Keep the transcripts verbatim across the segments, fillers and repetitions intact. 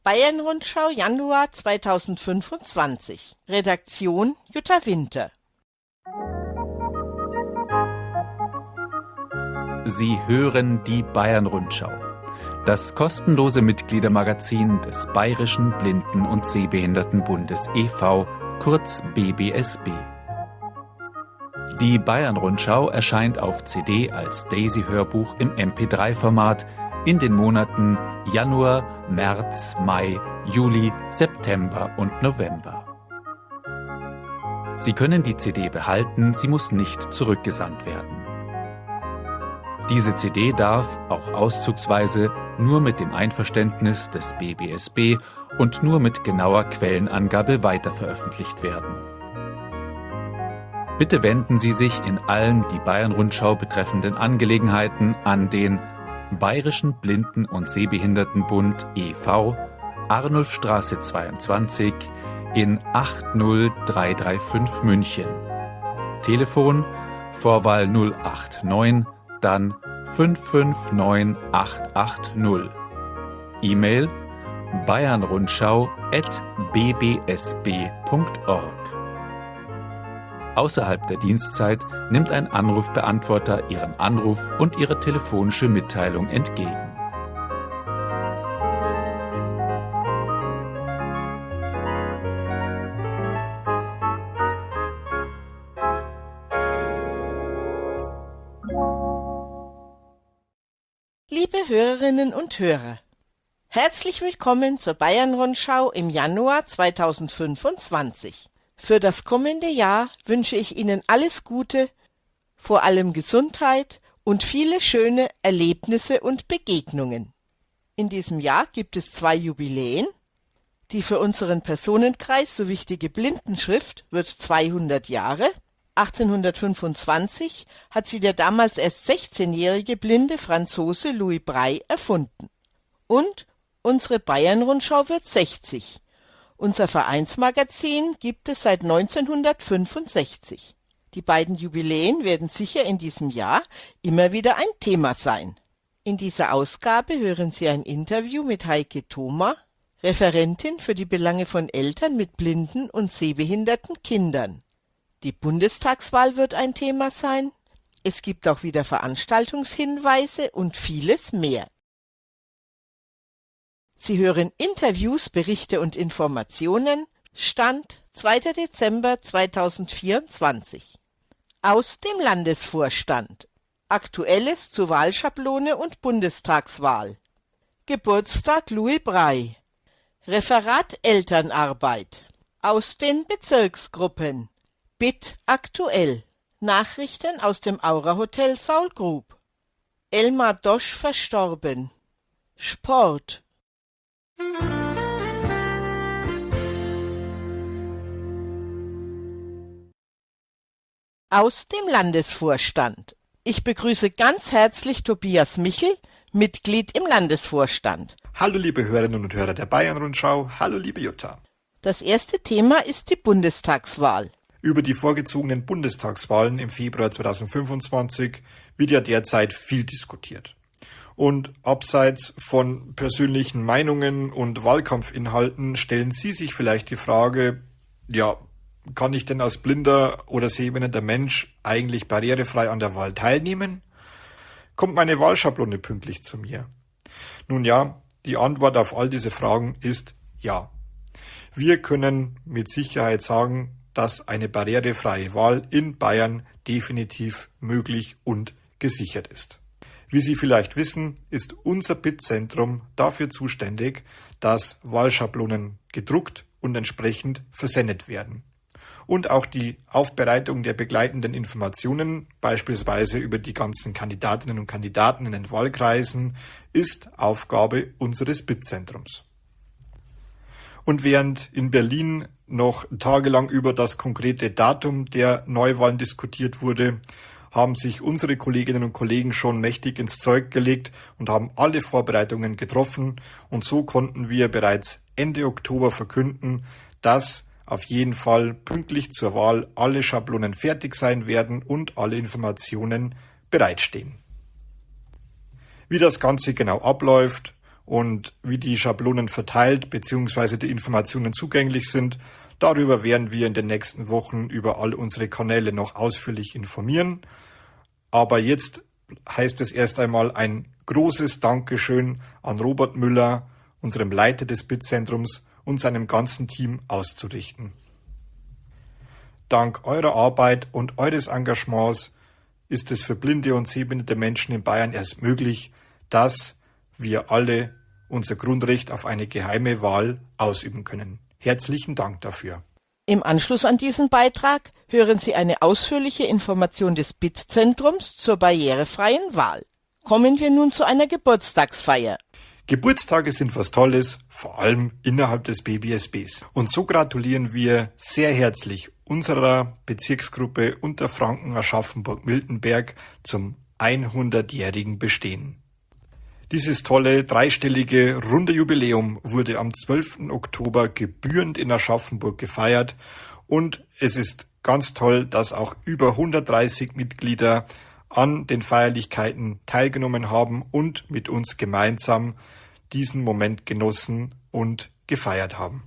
Bayern-Rundschau Januar zweitausendfünfundzwanzig. Redaktion Jutta Winter. Sie hören die Bayern-Rundschau, das kostenlose Mitgliedermagazin des Bayerischen Blinden- und Sehbehindertenbundes e V, kurz B B S B. Die Bayern-Rundschau erscheint auf C D als Daisy-Hörbuch im M P drei Format in den Monaten Januar, März, Mai, Juli, September und November. Sie können die C D behalten, sie muss nicht zurückgesandt werden. Diese C D darf, auch auszugsweise, nur mit dem Einverständnis des B B S B und nur mit genauer Quellenangabe weiterveröffentlicht werden. Bitte wenden Sie sich in allen die Bayern-Rundschau betreffenden Angelegenheiten an den Bayerischen Blinden- und Sehbehindertenbund e V, Arnulfstraße zweiundzwanzig in acht null drei drei fünf München. Telefon Vorwahl null acht neun, dann fünf fünf neun acht acht null. E-Mail bayernrundschau at b b s b punkt org. Außerhalb der Dienstzeit nimmt ein Anrufbeantworter Ihren Anruf und Ihre telefonische Mitteilung entgegen. Liebe Hörerinnen und Hörer, herzlich willkommen zur Bayern-Rundschau im Januar zweitausendfünfundzwanzig. Für das kommende Jahr wünsche ich Ihnen alles Gute, vor allem Gesundheit und viele schöne Erlebnisse und Begegnungen. In diesem Jahr gibt es zwei Jubiläen. Die für unseren Personenkreis so wichtige Blindenschrift wird zweihundert Jahre. achtzehnhundertfünfundzwanzig hat sie der damals erst sechzehnjährige blinde Franzose Louis Braille erfunden. Und unsere Bayern-Rundschau wird sechzig. Unser Vereinsmagazin gibt es seit neunzehnhundertfünfundsechzig. Die beiden Jubiläen werden sicher in diesem Jahr immer wieder ein Thema sein. In dieser Ausgabe hören Sie ein Interview mit Heike Thoma, Referentin für die Belange von Eltern mit blinden und sehbehinderten Kindern. Die Bundestagswahl wird ein Thema sein. Es gibt auch wieder Veranstaltungshinweise und vieles mehr. Sie hören Interviews, Berichte und Informationen. Stand zweiter Dezember zweitausendvierundzwanzig. Aus dem Landesvorstand. Aktuelles zur Wahlschablone und Bundestagswahl. Geburtstag Louis Braille. Referat Elternarbeit. Aus den Bezirksgruppen. B I T aktuell. Nachrichten aus dem Aura Hotel Saul Grub. Elmar Dosch verstorben. Sport. Aus dem Landesvorstand. Ich begrüße ganz herzlich Tobias Michel, Mitglied im Landesvorstand. Hallo liebe Hörerinnen und Hörer der Bayern-Rundschau, hallo liebe Jutta. Das erste Thema ist die Bundestagswahl. Über die vorgezogenen Bundestagswahlen im Februar zweitausendfünfundzwanzig wird ja derzeit viel diskutiert. Und abseits von persönlichen Meinungen und Wahlkampfinhalten stellen Sie sich vielleicht die Frage, ja, kann ich denn als blinder oder sehbehinderter Mensch eigentlich barrierefrei an der Wahl teilnehmen? Kommt meine Wahlschablone pünktlich zu mir? Nun ja, die Antwort auf all diese Fragen ist ja. Wir können mit Sicherheit sagen, dass eine barrierefreie Wahl in Bayern definitiv möglich und gesichert ist. Wie Sie vielleicht wissen, ist unser B I T-Zentrum dafür zuständig, dass Wahlschablonen gedruckt und entsprechend versendet werden. Und auch die Aufbereitung der begleitenden Informationen, beispielsweise über die ganzen Kandidatinnen und Kandidaten in den Wahlkreisen, ist Aufgabe unseres B I T-Zentrums. Und während in Berlin noch tagelang über das konkrete Datum der Neuwahlen diskutiert wurde, haben sich unsere Kolleginnen und Kollegen schon mächtig ins Zeug gelegt und haben alle Vorbereitungen getroffen. Und so konnten wir bereits Ende Oktober verkünden, dass auf jeden Fall pünktlich zur Wahl alle Schablonen fertig sein werden und alle Informationen bereitstehen. Wie das Ganze genau abläuft und wie die Schablonen verteilt bzw. die Informationen zugänglich sind, darüber werden wir in den nächsten Wochen über all unsere Kanäle noch ausführlich informieren. Aber jetzt heißt es erst einmal ein großes Dankeschön an Robert Müller, unserem Leiter des B I T-Zentrums und seinem ganzen Team auszurichten. Dank eurer Arbeit und eures Engagements ist es für blinde und sehbehinderte Menschen in Bayern erst möglich, dass wir alle unser Grundrecht auf eine geheime Wahl ausüben können. Herzlichen Dank dafür. Im Anschluss an diesen Beitrag hören Sie eine ausführliche Information des B I T-Zentrums zur barrierefreien Wahl. Kommen wir nun zu einer Geburtstagsfeier. Geburtstage sind was Tolles, vor allem innerhalb des B B S Bs. Und so gratulieren wir sehr herzlich unserer Bezirksgruppe Unterfranken Aschaffenburg-Miltenberg zum hundertjährigen Bestehen. Dieses tolle, dreistellige, runde Jubiläum wurde am zwölften Oktober gebührend in Aschaffenburg gefeiert und es ist ganz toll, dass auch über hundertdreißig Mitglieder an den Feierlichkeiten teilgenommen haben und mit uns gemeinsam diesen Moment genossen und gefeiert haben.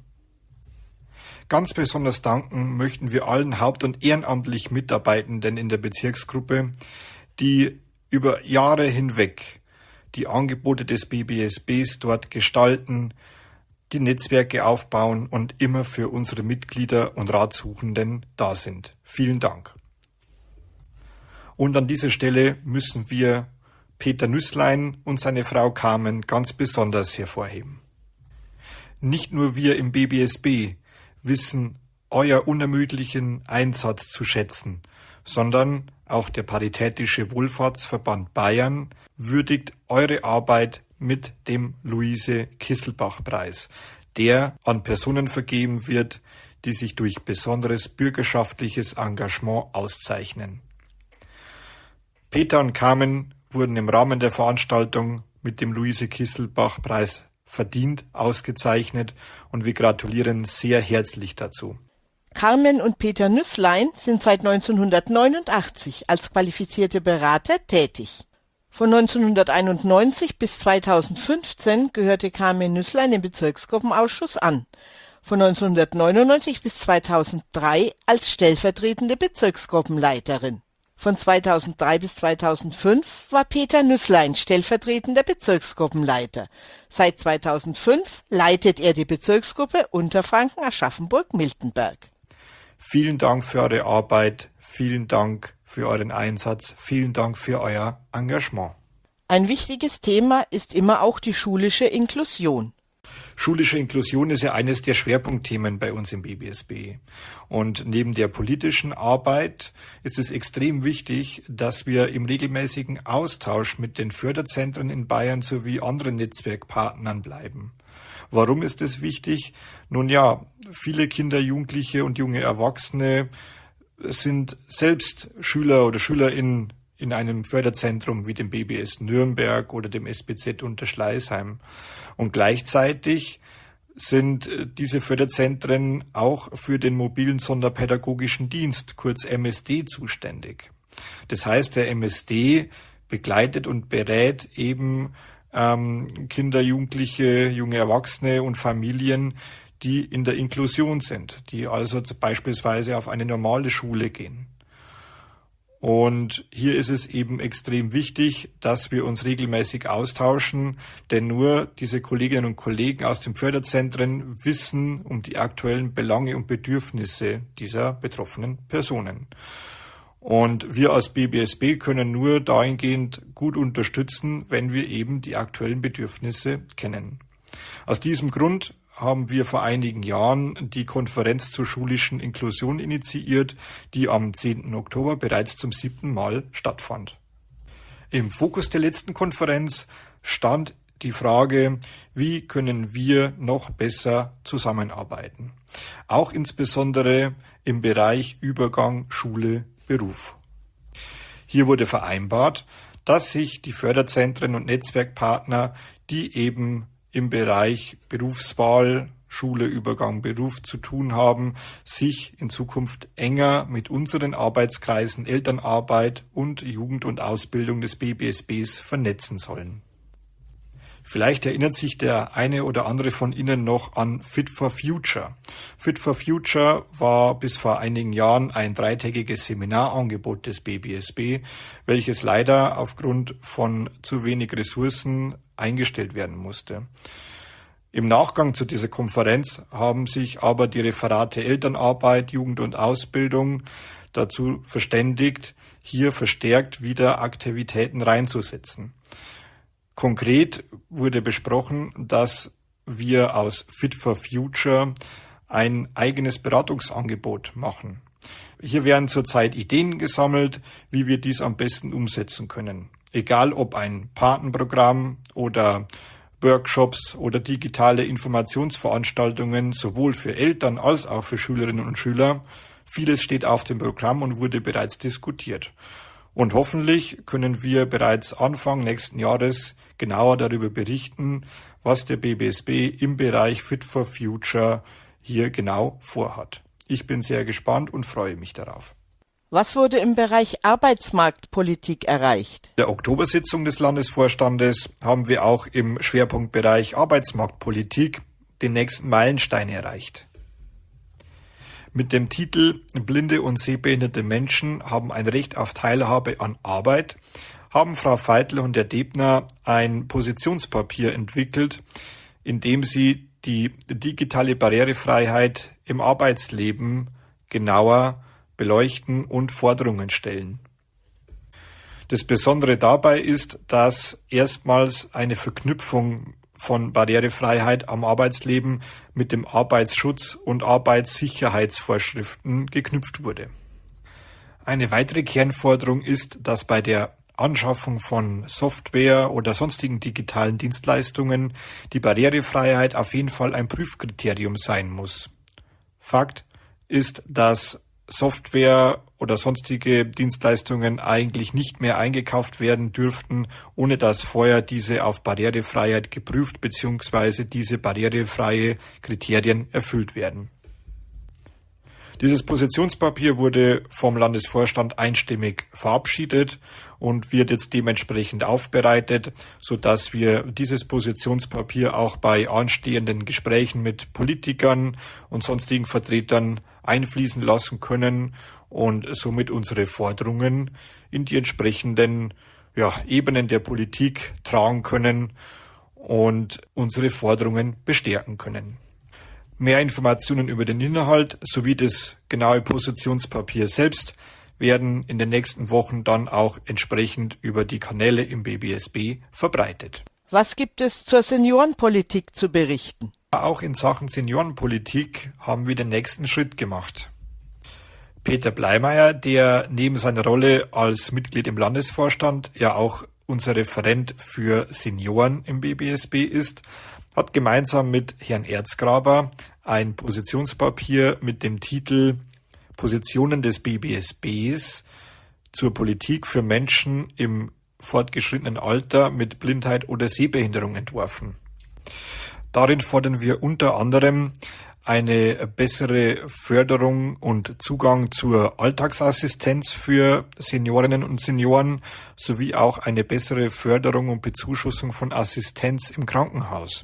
Ganz besonders danken möchten wir allen haupt- und ehrenamtlich Mitarbeitenden in der Bezirksgruppe, die über Jahre hinweg die Angebote des B B S Bs dort gestalten, die Netzwerke aufbauen und immer für unsere Mitglieder und Ratsuchenden da sind. Vielen Dank. Und an dieser Stelle müssen wir Peter Nüßlein und seine Frau Carmen ganz besonders hervorheben. Nicht nur wir im B B S B wissen euer unermüdlichen Einsatz zu schätzen, sondern auch der Paritätische Wohlfahrtsverband Bayern würdigt eure Arbeit mit dem Luise-Kisselbach-Preis, der an Personen vergeben wird, die sich durch besonderes bürgerschaftliches Engagement auszeichnen. Peter und Carmen wurden im Rahmen der Veranstaltung mit dem Luise-Kisselbach-Preis verdient ausgezeichnet und wir gratulieren sehr herzlich dazu. Carmen und Peter Nüßlein sind seit neunzehnhundertneunundachtzig als qualifizierte Berater tätig. Von neunzehnhunderteinundneunzig bis zweitausendfünfzehn gehörte Carmen Nüßlein dem Bezirksgruppenausschuss an. Von neunzehnhundertneunundneunzig bis zweitausenddrei als stellvertretende Bezirksgruppenleiterin. Von zweitausenddrei bis zweitausendfünf war Peter Nüßlein stellvertretender Bezirksgruppenleiter. Seit zweitausendfünf leitet er die Bezirksgruppe Unterfranken Aschaffenburg-Miltenberg. Vielen Dank für eure Arbeit, vielen Dank für euren Einsatz, vielen Dank für euer Engagement. Ein wichtiges Thema ist immer auch die schulische Inklusion. Schulische Inklusion ist ja eines der Schwerpunktthemen bei uns im B B S B. Und neben der politischen Arbeit ist es extrem wichtig, dass wir im regelmäßigen Austausch mit den Förderzentren in Bayern sowie anderen Netzwerkpartnern bleiben. Warum ist es wichtig? Nun ja, viele Kinder, Jugendliche und junge Erwachsene sind selbst Schüler oder SchülerInnen in einem Förderzentrum wie dem B B S Nürnberg oder dem S B Z Unterschleißheim. Und gleichzeitig sind diese Förderzentren auch für den mobilen Sonderpädagogischen Dienst, kurz M S D, zuständig. Das heißt, der M S D begleitet und berät eben ähm, Kinder, Jugendliche, junge Erwachsene und Familien, die in der Inklusion sind, die also beispielsweise auf eine normale Schule gehen. Und hier ist es eben extrem wichtig, dass wir uns regelmäßig austauschen, denn nur diese Kolleginnen und Kollegen aus den Förderzentren wissen um die aktuellen Belange und Bedürfnisse dieser betroffenen Personen. Und wir als B B S B können nur dahingehend gut unterstützen, wenn wir eben die aktuellen Bedürfnisse kennen. Aus diesem Grund haben wir vor einigen Jahren die Konferenz zur schulischen Inklusion initiiert, die am zehnten Oktober bereits zum siebten Mal stattfand. Im Fokus der letzten Konferenz stand die Frage, wie können wir noch besser zusammenarbeiten? Auch insbesondere im Bereich Übergang Schule-Beruf. Hier wurde vereinbart, dass sich die Förderzentren und Netzwerkpartner, die eben im Bereich Berufswahl, Schule, Übergang, Beruf zu tun haben, sich in Zukunft enger mit unseren Arbeitskreisen Elternarbeit und Jugend und Ausbildung des B B S Bs vernetzen sollen. Vielleicht erinnert sich der eine oder andere von Ihnen noch an Fit for Future. Fit for Future war bis vor einigen Jahren ein dreitägiges Seminarangebot des B B S B, welches leider aufgrund von zu wenig Ressourcen eingestellt werden musste. Im Nachgang zu dieser Konferenz haben sich aber die Referate Elternarbeit, Jugend und Ausbildung dazu verständigt, hier verstärkt wieder Aktivitäten reinzusetzen. Konkret wurde besprochen, dass wir aus Fit for Future ein eigenes Beratungsangebot machen. Hier werden zurzeit Ideen gesammelt, wie wir dies am besten umsetzen können. Egal ob ein Patenprogramm oder Workshops oder digitale Informationsveranstaltungen sowohl für Eltern als auch für Schülerinnen und Schüler. Vieles steht auf dem Programm und wurde bereits diskutiert. Und hoffentlich können wir bereits Anfang nächsten Jahres genauer darüber berichten, was der B B S B im Bereich Fit for Future hier genau vorhat. Ich bin sehr gespannt und freue mich darauf. Was wurde im Bereich Arbeitsmarktpolitik erreicht? In der Oktobersitzung des Landesvorstandes haben wir auch im Schwerpunktbereich Arbeitsmarktpolitik den nächsten Meilenstein erreicht. Mit dem Titel Blinde und sehbehinderte Menschen haben ein Recht auf Teilhabe an Arbeit haben Frau Veitel und Herr Debner ein Positionspapier entwickelt, in dem sie die digitale Barrierefreiheit im Arbeitsleben genauer beleuchten und Forderungen stellen. Das Besondere dabei ist, dass erstmals eine Verknüpfung von Barrierefreiheit am Arbeitsleben mit dem Arbeitsschutz und Arbeitssicherheitsvorschriften geknüpft wurde. Eine weitere Kernforderung ist, dass bei der Anschaffung von Software oder sonstigen digitalen Dienstleistungen die Barrierefreiheit auf jeden Fall ein Prüfkriterium sein muss. Fakt ist, dass Software oder sonstige Dienstleistungen eigentlich nicht mehr eingekauft werden dürften, ohne dass vorher diese auf Barrierefreiheit geprüft bzw. diese barrierefreie Kriterien erfüllt werden. Dieses Positionspapier wurde vom Landesvorstand einstimmig verabschiedet und wird jetzt dementsprechend aufbereitet, sodass wir dieses Positionspapier auch bei anstehenden Gesprächen mit Politikern und sonstigen Vertretern einfließen lassen können und somit unsere Forderungen in die entsprechenden ja, Ebenen der Politik tragen können und unsere Forderungen bestärken können. Mehr Informationen über den Inhalt sowie das genaue Positionspapier selbst werden in den nächsten Wochen dann auch entsprechend über die Kanäle im B B S B verbreitet. Was gibt es zur Seniorenpolitik zu berichten? Auch in Sachen Seniorenpolitik haben wir den nächsten Schritt gemacht. Peter Bleimeyer, der neben seiner Rolle als Mitglied im Landesvorstand ja auch unser Referent für Senioren im B B S B ist, hat gemeinsam mit Herrn Erzgraber ein Positionspapier mit dem Titel Positionen des B B S Bs zur Politik für Menschen im fortgeschrittenen Alter mit Blindheit oder Sehbehinderung entworfen. Darin fordern wir unter anderem eine bessere Förderung und Zugang zur Alltagsassistenz für Seniorinnen und Senioren sowie auch eine bessere Förderung und Bezuschussung von Assistenz im Krankenhaus.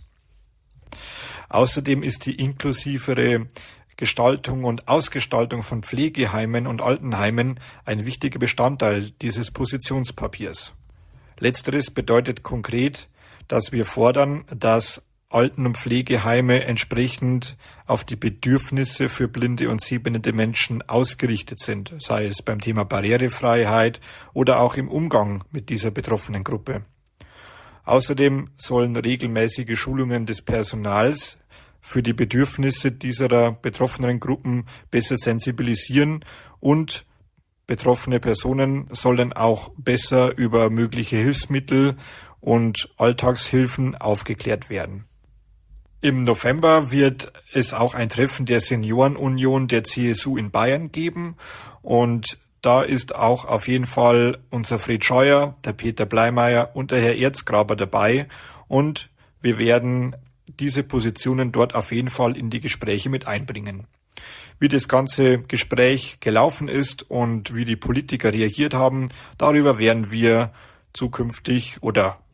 Außerdem ist die inklusivere Gestaltung und Ausgestaltung von Pflegeheimen und Altenheimen ein wichtiger Bestandteil dieses Positionspapiers. Letzteres bedeutet konkret, dass wir fordern, dass Alten- und Pflegeheime entsprechend auf die Bedürfnisse für blinde und sehbehinderte Menschen ausgerichtet sind, sei es beim Thema Barrierefreiheit oder auch im Umgang mit dieser betroffenen Gruppe. Außerdem sollen regelmäßige Schulungen des Personals für die Bedürfnisse dieser betroffenen Gruppen besser sensibilisieren und betroffene Personen sollen auch besser über mögliche Hilfsmittel und Alltagshilfen aufgeklärt werden. Im November wird es auch ein Treffen der Seniorenunion der C S U in Bayern geben und da ist auch auf jeden Fall unser Fred Scheuer, der Peter Bleimeyer und der Herr Erzgraber dabei und wir werden diese Positionen dort auf jeden Fall in die Gespräche mit einbringen. Wie das ganze Gespräch gelaufen ist und wie die Politiker reagiert haben, darüber werden wir zukünftig oder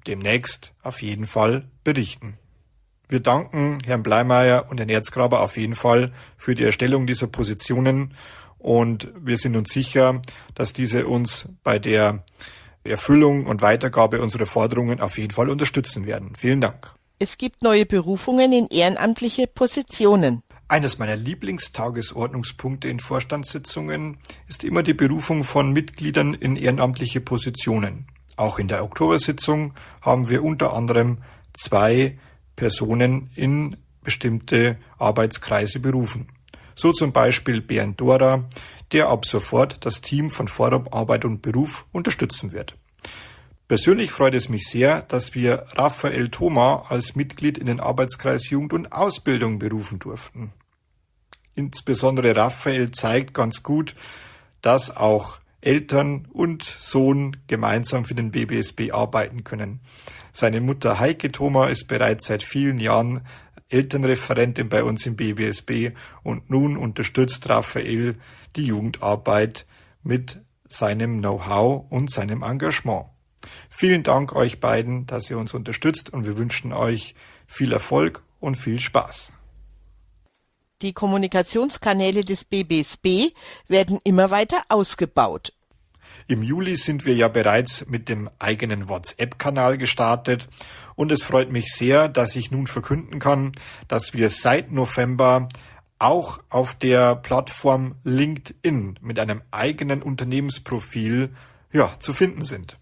demnächst auf jeden Fall berichten. Wir danken Herrn Bleimeyer und Herrn Erzgraber auf jeden Fall für die Erstellung dieser Positionen und wir sind uns sicher, dass diese uns bei der Erfüllung und Weitergabe unserer Forderungen auf jeden Fall unterstützen werden. Vielen Dank. Es gibt neue Berufungen in ehrenamtliche Positionen. Eines meiner Lieblingstagesordnungspunkte in Vorstandssitzungen ist immer die Berufung von Mitgliedern in ehrenamtliche Positionen. Auch in der Oktobersitzung haben wir unter anderem zwei Personen in bestimmte Arbeitskreise berufen. So zum Beispiel Bernd Dora, der ab sofort das Team von Forum Arbeit und Beruf unterstützen wird. Persönlich freut es mich sehr, dass wir Raphael Thoma als Mitglied in den Arbeitskreis Jugend und Ausbildung berufen durften. Insbesondere Raphael zeigt ganz gut, dass auch Eltern und Sohn gemeinsam für den B B S B arbeiten können. Seine Mutter Heike Thoma ist bereits seit vielen Jahren Elternreferentin bei uns im B B S B und nun unterstützt Raphael die Jugendarbeit mit seinem Know-how und seinem Engagement. Vielen Dank euch beiden, dass ihr uns unterstützt und wir wünschen euch viel Erfolg und viel Spaß. Die Kommunikationskanäle des B B S B werden immer weiter ausgebaut. Im Juli sind wir ja bereits mit dem eigenen WhatsApp-Kanal gestartet und es freut mich sehr, dass ich nun verkünden kann, dass wir seit November auch auf der Plattform LinkedIn mit einem eigenen Unternehmensprofil ja, zu finden sind.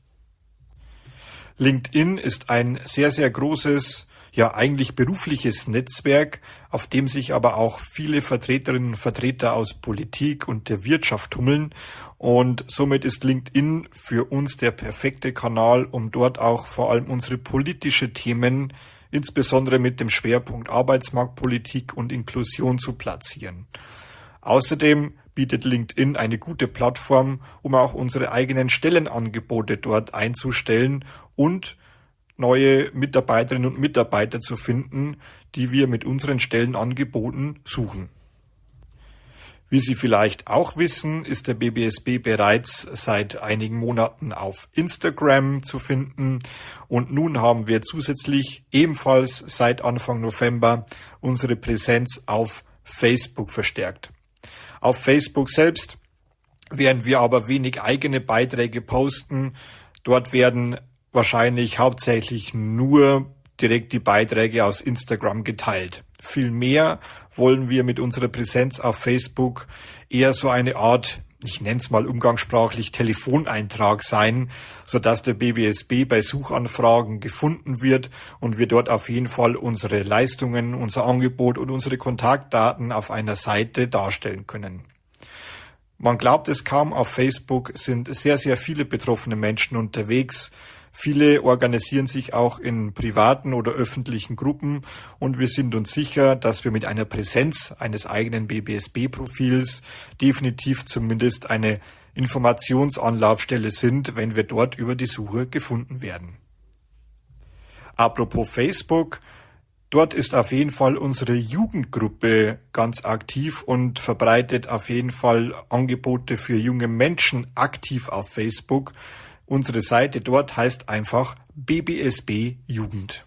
LinkedIn ist ein sehr, sehr großes, ja eigentlich berufliches Netzwerk, auf dem sich aber auch viele Vertreterinnen und Vertreter aus Politik und der Wirtschaft tummeln. Und somit ist LinkedIn für uns der perfekte Kanal, um dort auch vor allem unsere politische Themen, insbesondere mit dem Schwerpunkt Arbeitsmarktpolitik und Inklusion zu platzieren. Außerdem bietet LinkedIn eine gute Plattform, um auch unsere eigenen Stellenangebote dort einzustellen und neue Mitarbeiterinnen und Mitarbeiter zu finden, die wir mit unseren Stellenangeboten suchen. Wie Sie vielleicht auch wissen, ist der B B S B bereits seit einigen Monaten auf Instagram zu finden und nun haben wir zusätzlich ebenfalls seit Anfang November unsere Präsenz auf Facebook verstärkt. Auf Facebook selbst werden wir aber wenig eigene Beiträge posten. Dort werden wahrscheinlich hauptsächlich nur direkt die Beiträge aus Instagram geteilt. Vielmehr wollen wir mit unserer Präsenz auf Facebook eher so eine Art, ich nenne es mal umgangssprachlich, Telefoneintrag sein, sodass der B B S B bei Suchanfragen gefunden wird und wir dort auf jeden Fall unsere Leistungen, unser Angebot und unsere Kontaktdaten auf einer Seite darstellen können. Man glaubt es kaum, auf Facebook sind sehr, sehr viele betroffene Menschen unterwegs. Viele organisieren sich auch in privaten oder öffentlichen Gruppen und wir sind uns sicher, dass wir mit einer Präsenz eines eigenen B B S B-Profils definitiv zumindest eine Informationsanlaufstelle sind, wenn wir dort über die Suche gefunden werden. Apropos Facebook, dort ist auf jeden Fall unsere Jugendgruppe ganz aktiv und verbreitet auf jeden Fall Angebote für junge Menschen aktiv auf Facebook. Unsere Seite dort heißt einfach B B S B Jugend.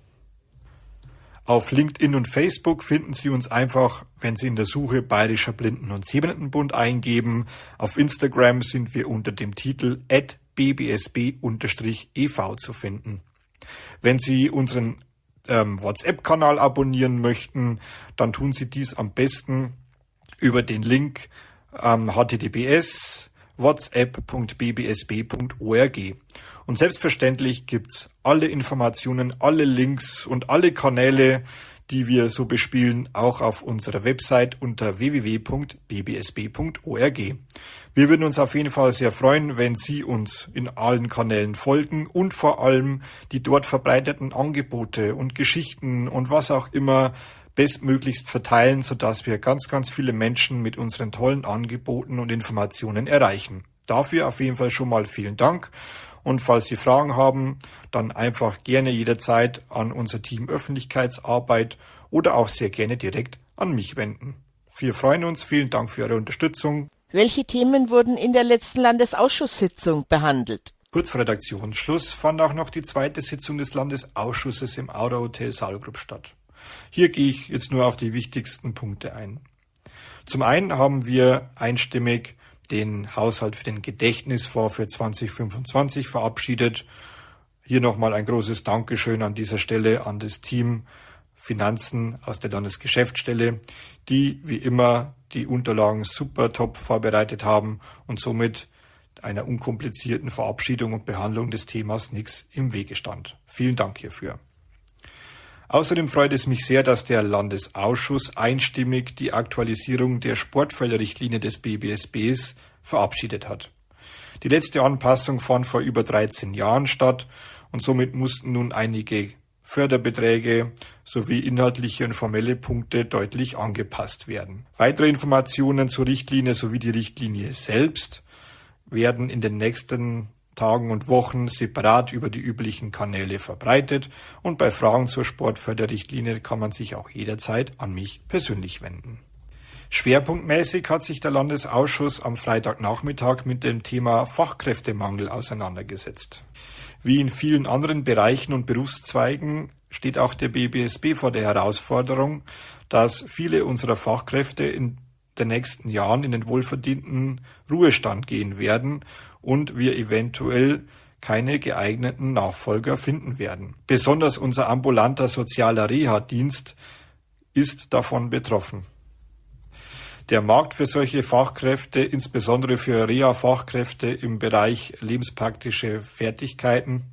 Auf LinkedIn und Facebook finden Sie uns einfach, wenn Sie in der Suche Bayerischer Blinden- und Sehbehindertenbund eingeben. Auf Instagram sind wir unter dem Titel at b b s b e v zu finden. Wenn Sie unseren ähm, WhatsApp-Kanal abonnieren möchten, dann tun Sie dies am besten über den Link ähm, h t t p s whatsapp punkt b b s b punkt org. Und selbstverständlich gibt's alle Informationen, alle Links und alle Kanäle, die wir so bespielen, auch auf unserer Website unter w w w punkt b b s b punkt org. Wir würden uns auf jeden Fall sehr freuen, wenn Sie uns in allen Kanälen folgen und vor allem die dort verbreiteten Angebote und Geschichten und was auch immer bestmöglichst verteilen, sodass wir ganz, ganz viele Menschen mit unseren tollen Angeboten und Informationen erreichen. Dafür auf jeden Fall schon mal vielen Dank. Und falls Sie Fragen haben, dann einfach gerne jederzeit an unser Team Öffentlichkeitsarbeit oder auch sehr gerne direkt an mich wenden. Wir freuen uns. Vielen Dank für Ihre Unterstützung. Welche Themen wurden in der letzten Landesausschusssitzung behandelt? Kurz vor Redaktionsschluss fand auch noch die zweite Sitzung des Landesausschusses im Aura Hotel Saalgrub statt. Hier gehe ich jetzt nur auf die wichtigsten Punkte ein. Zum einen haben wir einstimmig den Haushalt für den Gedächtnisfonds für zwanzig fünfundzwanzig verabschiedet. Hier nochmal ein großes Dankeschön an dieser Stelle an das Team Finanzen aus der Landesgeschäftsstelle, die wie immer die Unterlagen super top vorbereitet haben und somit einer unkomplizierten Verabschiedung und Behandlung des Themas nichts im Wege stand. Vielen Dank hierfür. Außerdem freut es mich sehr, dass der Landesausschuss einstimmig die Aktualisierung der Sportförderrichtlinie des B B S Bs verabschiedet hat. Die letzte Anpassung fand vor über dreizehn Jahren statt und somit mussten nun einige Förderbeträge sowie inhaltliche und formelle Punkte deutlich angepasst werden. Weitere Informationen zur Richtlinie sowie die Richtlinie selbst werden in den nächsten Tagen und Wochen separat über die üblichen Kanäle verbreitet und bei Fragen zur Sportförderrichtlinie kann man sich auch jederzeit an mich persönlich wenden. Schwerpunktmäßig hat sich der Landesausschuss am Freitagnachmittag mit dem Thema Fachkräftemangel auseinandergesetzt. Wie in vielen anderen Bereichen und Berufszweigen steht auch der B B S B vor der Herausforderung, dass viele unserer Fachkräfte in den nächsten Jahren in den wohlverdienten Ruhestand gehen werden und wir eventuell keine geeigneten Nachfolger finden werden. Besonders unser ambulanter sozialer Reha-Dienst ist davon betroffen. Der Markt für solche Fachkräfte, insbesondere für Reha-Fachkräfte im Bereich lebenspraktische Fertigkeiten,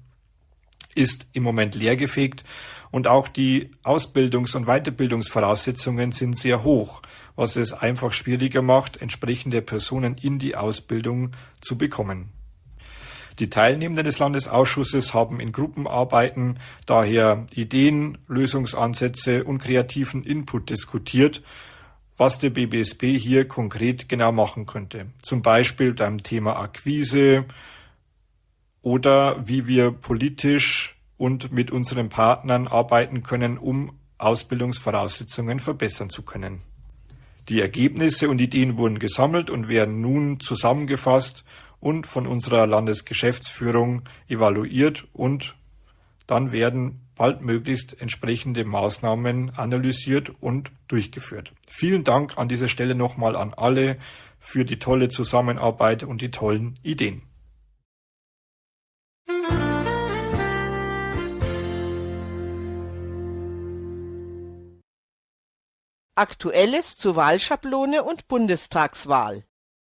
ist im Moment leergefegt und auch die Ausbildungs- und Weiterbildungsvoraussetzungen sind sehr hoch, was es einfach schwieriger macht, entsprechende Personen in die Ausbildung zu bekommen. Die Teilnehmenden des Landesausschusses haben in Gruppenarbeiten daher Ideen, Lösungsansätze und kreativen Input diskutiert, was der B B S B hier konkret genau machen könnte. Zum Beispiel beim Thema Akquise oder wie wir politisch und mit unseren Partnern arbeiten können, um Ausbildungsvoraussetzungen verbessern zu können. Die Ergebnisse und Ideen wurden gesammelt und werden nun zusammengefasst und von unserer Landesgeschäftsführung evaluiert und dann werden baldmöglichst entsprechende Maßnahmen analysiert und durchgeführt. Vielen Dank an dieser Stelle nochmal an alle für die tolle Zusammenarbeit und die tollen Ideen. Aktuelles zu Wahlschablone und Bundestagswahl.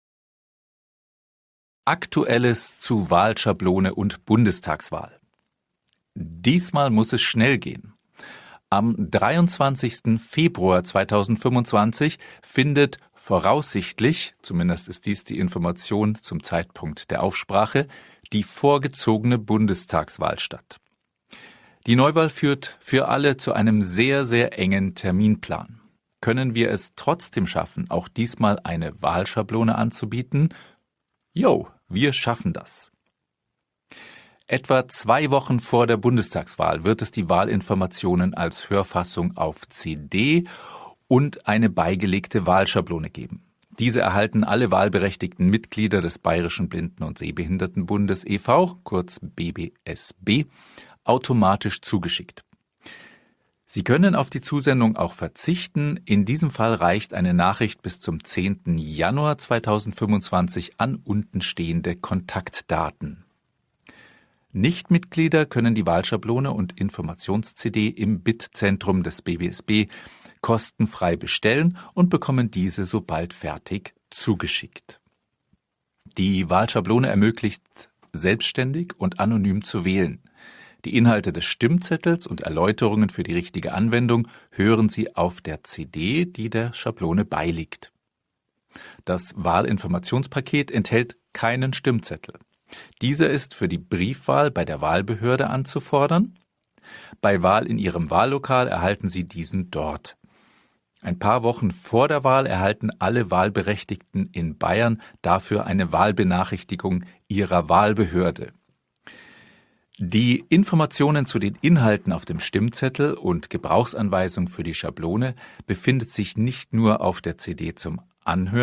Aktuelles zu Wahlschablone und Bundestagswahl. Diesmal muss es schnell gehen. Am dreiundzwanzigsten Februar zweitausendfünfundzwanzig findet voraussichtlich, zumindest ist dies die Information zum Zeitpunkt der Aufsprache, die vorgezogene Bundestagswahl statt. Die Neuwahl führt für alle zu einem sehr, sehr engen Terminplan. Können wir es trotzdem schaffen, auch diesmal eine Wahlschablone anzubieten? Jo, wir schaffen das. Etwa zwei Wochen vor der Bundestagswahl wird es die Wahlinformationen als Hörfassung auf C D und eine beigelegte Wahlschablone geben. Diese erhalten alle wahlberechtigten Mitglieder des Bayerischen Blinden- und Sehbehindertenbundes e V, kurz B B S B, automatisch zugeschickt. Sie können auf die Zusendung auch verzichten. In diesem Fall reicht eine Nachricht bis zum zehnten Januar zweitausendfünfundzwanzig an untenstehende Kontaktdaten. Nichtmitglieder können die Wahlschablone und Informations-C D im B I T-Zentrum des B B S B kostenfrei bestellen und bekommen diese sobald fertig zugeschickt. Die Wahlschablone ermöglicht, selbstständig und anonym zu wählen. Die Inhalte des Stimmzettels und Erläuterungen für die richtige Anwendung hören Sie auf der C D, die der Schablone beiliegt. Das Wahlinformationspaket enthält keinen Stimmzettel. Dieser ist für die Briefwahl bei der Wahlbehörde anzufordern. Bei Wahl in Ihrem Wahllokal erhalten Sie diesen dort. Ein paar Wochen vor der Wahl erhalten alle Wahlberechtigten in Bayern dafür eine Wahlbenachrichtigung ihrer Wahlbehörde. Die Informationen zu den Inhalten auf dem Stimmzettel und Gebrauchsanweisung für die Schablone befindet sich nicht nur auf der C D zum Anhören,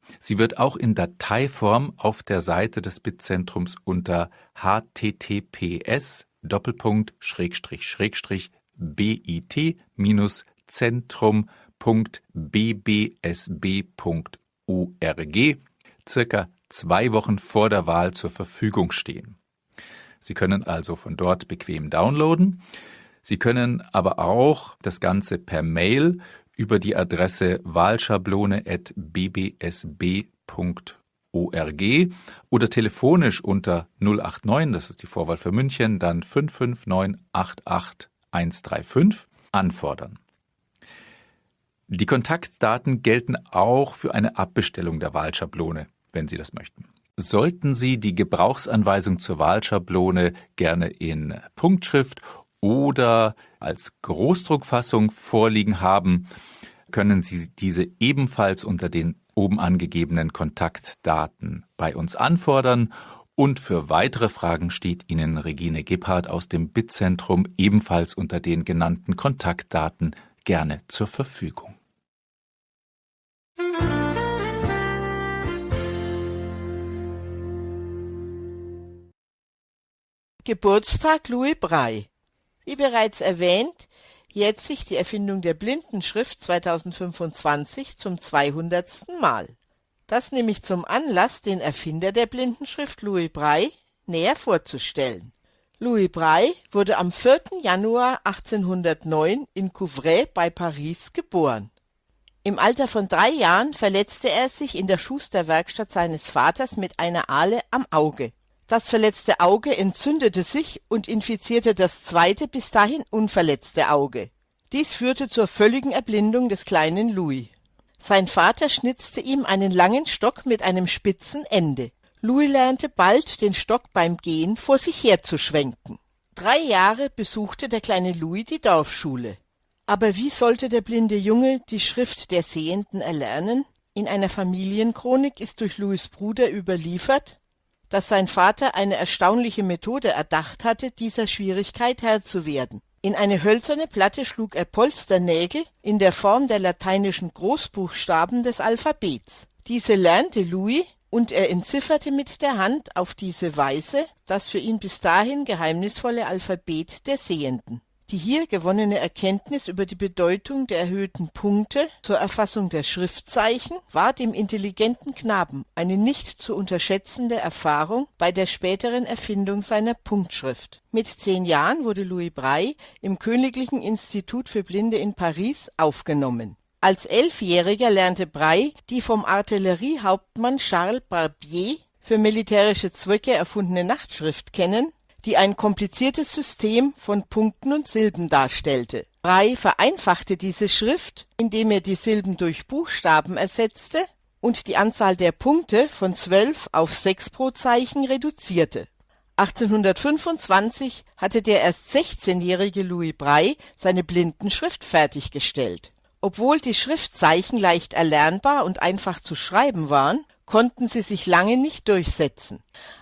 Sie wird auch in Dateiform auf der Seite des Bitzentrums unter h t t p s Doppelpunkt Schrägstrich Schrägstrich bit minus zentrum punkt b b s b punkt org circa zwei Wochen vor der Wahl zur Verfügung stehen. Sie können also von dort bequem downloaden. Sie können aber auch das Ganze per Mail über die Adresse wahlschablone at b b s b punkt org oder telefonisch unter null acht neun, das ist die Vorwahl für München, dann fünf fünf neun acht acht eins drei fünf anfordern. Die Kontaktdaten gelten auch für eine Abbestellung der Wahlschablone, wenn Sie das möchten. Sollten Sie die Gebrauchsanweisung zur Wahlschablone gerne in Punktschrift oder als Großdruckfassung vorliegen haben, können Sie diese ebenfalls unter den oben angegebenen Kontaktdaten bei uns anfordern. Und für weitere Fragen steht Ihnen Regine Gebhardt aus dem Bitzentrum ebenfalls unter den genannten Kontaktdaten gerne zur Verfügung. Geburtstag Louis Braille. Wie bereits erwähnt, jährt sich die Erfindung der Blindenschrift zweitausendfünfundzwanzig zum zweihundertsten Mal. Das nehme ich zum Anlass, den Erfinder der Blindenschrift Louis Braille näher vorzustellen. Louis Braille wurde am vierten Januar achtzehnhundertneun in Couvray bei Paris geboren. Im Alter von drei Jahren verletzte er sich in der Schusterwerkstatt seines Vaters mit einer Ahle am Auge. Das verletzte Auge entzündete sich und infizierte das zweite bis dahin unverletzte Auge. Dies führte zur völligen Erblindung des kleinen Louis. Sein Vater schnitzte ihm einen langen Stock mit einem spitzen Ende. Louis lernte bald, den Stock beim Gehen vor sich her zu schwenken. Drei Jahre besuchte der kleine Louis die Dorfschule. Aber wie sollte der blinde Junge die Schrift der Sehenden erlernen? In einer Familienchronik ist durch Louis' Bruder überliefert, dass sein Vater eine erstaunliche Methode erdacht hatte, dieser Schwierigkeit Herr zu werden. In eine hölzerne Platte schlug er Polsternägel in der Form der lateinischen Großbuchstaben des Alphabets. Diese lernte Louis und er entzifferte mit der Hand auf diese Weise das für ihn bis dahin geheimnisvolle Alphabet der Sehenden. Die hier gewonnene Erkenntnis über die Bedeutung der erhöhten Punkte zur Erfassung der Schriftzeichen war dem intelligenten Knaben eine nicht zu unterschätzende Erfahrung bei der späteren Erfindung seiner Punktschrift. Mit zehn Jahren wurde Louis Braille im Königlichen Institut für Blinde in Paris aufgenommen. Als Elfjähriger lernte Braille die vom Artilleriehauptmann Charles Barbier für militärische Zwecke erfundene Nachtschrift kennen, die ein kompliziertes System von Punkten und Silben darstellte. Braille vereinfachte diese Schrift, indem er die Silben durch Buchstaben ersetzte und die Anzahl der Punkte von zwölf auf sechs pro Zeichen reduzierte. achtzehnhundertfünfundzwanzig hatte der erst sechzehnjährige Louis Braille seine Blindenschrift fertiggestellt. Obwohl die Schriftzeichen leicht erlernbar und einfach zu schreiben waren, konnten sie sich lange nicht durchsetzen.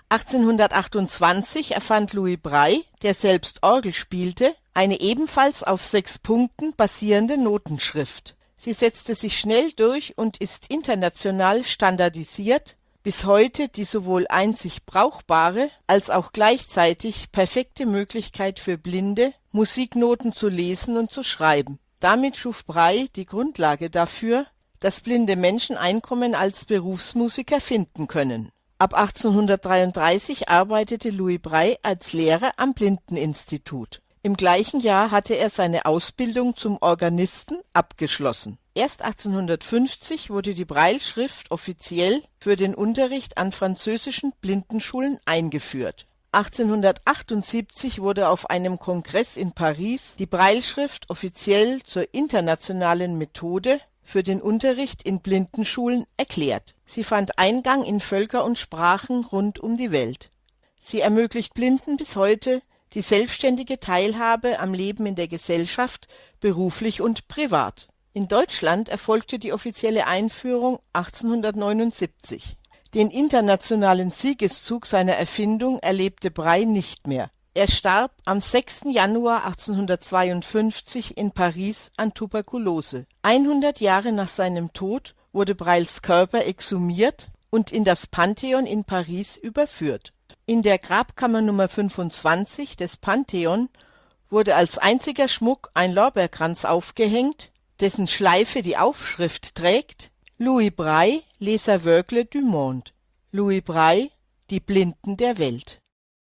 achtzehnhundertachtundzwanzig erfand Louis Braille, der selbst Orgel spielte, eine ebenfalls auf sechs Punkten basierende Notenschrift. Sie setzte sich schnell durch und ist international standardisiert, bis heute die sowohl einzig brauchbare als auch gleichzeitig perfekte Möglichkeit für Blinde, Musiknoten zu lesen und zu schreiben. Damit schuf Braille die Grundlage dafür, dass blinde Menschen Einkommen als Berufsmusiker finden können. Ab achtzehnhundertdreiunddreißig arbeitete Louis Braille als Lehrer am Blindeninstitut. Im gleichen Jahr hatte er seine Ausbildung zum Organisten abgeschlossen. Erst achtzehnhundertfünfzig wurde die Brailleschrift offiziell für den Unterricht an französischen Blindenschulen eingeführt. achtzehnhundertachtundsiebzig wurde auf einem Kongress in Paris die Brailleschrift offiziell zur internationalen Methode für den Unterricht in Blindenschulen erklärt. Sie fand Eingang in Völker und Sprachen rund um die Welt. Sie ermöglicht Blinden bis heute die selbstständige Teilhabe am Leben in der Gesellschaft, beruflich und privat. In Deutschland erfolgte die offizielle Einführung achtzehnhundertneunundsiebzig. Den internationalen Siegeszug seiner Erfindung erlebte Braille nicht mehr. Er starb am sechsten Januar achtzehnhundertzweiundfünfzig in Paris an Tuberkulose. hundert Jahre nach seinem Tod wurde Brailles Körper exhumiert und in das Pantheon in Paris überführt. In der Grabkammer Nummer fünfundzwanzig des Pantheon wurde als einziger Schmuck ein Lorbeerkranz aufgehängt, dessen Schleife die Aufschrift trägt: Louis Braille, les aveugles du monde. Louis Braille, die Blinden der Welt.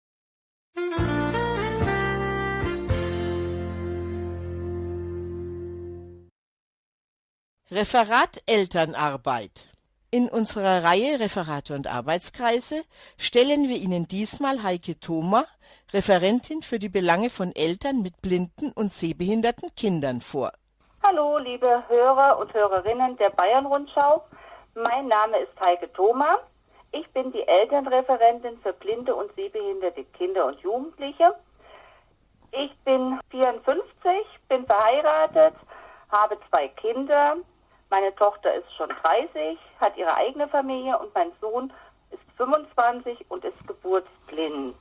Referat Elternarbeit. In unserer Reihe Referate und Arbeitskreise stellen wir Ihnen diesmal Heike Thoma, Referentin für die Belange von Eltern mit blinden und sehbehinderten Kindern, vor. Hallo, liebe Hörer und Hörerinnen der Bayern-Rundschau. Mein Name ist Heike Thoma. Ich bin die Elternreferentin für blinde und sehbehinderte Kinder und Jugendliche. Ich bin vierundfünfzig, bin verheiratet, habe zwei Kinder. Meine Tochter ist schon dreißig, hat ihre eigene Familie und mein Sohn ist fünfundzwanzig und ist geburtsblind.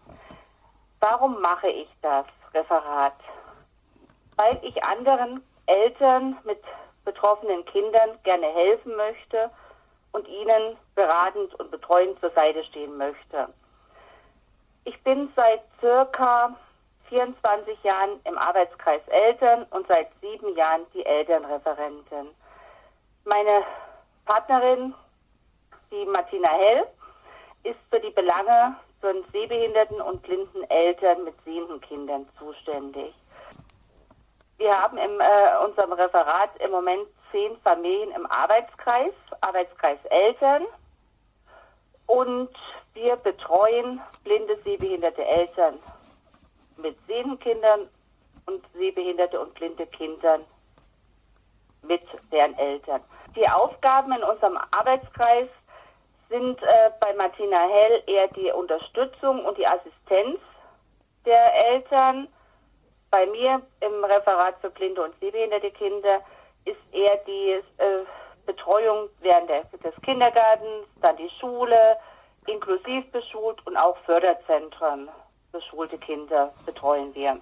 Warum mache ich das Referat? Weil ich anderen Eltern mit betroffenen Kindern gerne helfen möchte und ihnen beratend und betreuend zur Seite stehen möchte. Ich bin seit circa vierundzwanzig Jahren im Arbeitskreis Eltern und seit sieben Jahren die Elternreferentin. Meine Partnerin, die Martina Hell, ist für die Belange von sehbehinderten und blinden Eltern mit sehenden Kindern zuständig. Wir haben in äh, unserem Referat im Moment zehn Familien im Arbeitskreis, Arbeitskreis Eltern, und wir betreuen blinde, sehbehinderte Eltern mit sehenden Kindern und sehbehinderte und blinde Kindern mit deren Eltern. Die Aufgaben in unserem Arbeitskreis sind äh, bei Martina Hell eher die Unterstützung und die Assistenz der Eltern. Bei mir im Referat für blinde und sehbehinderte Kinder ist eher die äh, Betreuung während der, des Kindergartens, dann die Schule, inklusiv beschult und auch Förderzentren. Beschulte Kinder betreuen wir.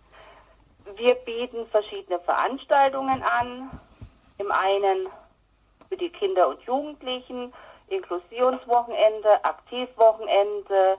Wir bieten verschiedene Veranstaltungen an. Im einen für die Kinder und Jugendlichen, Inklusionswochenende, Aktivwochenende.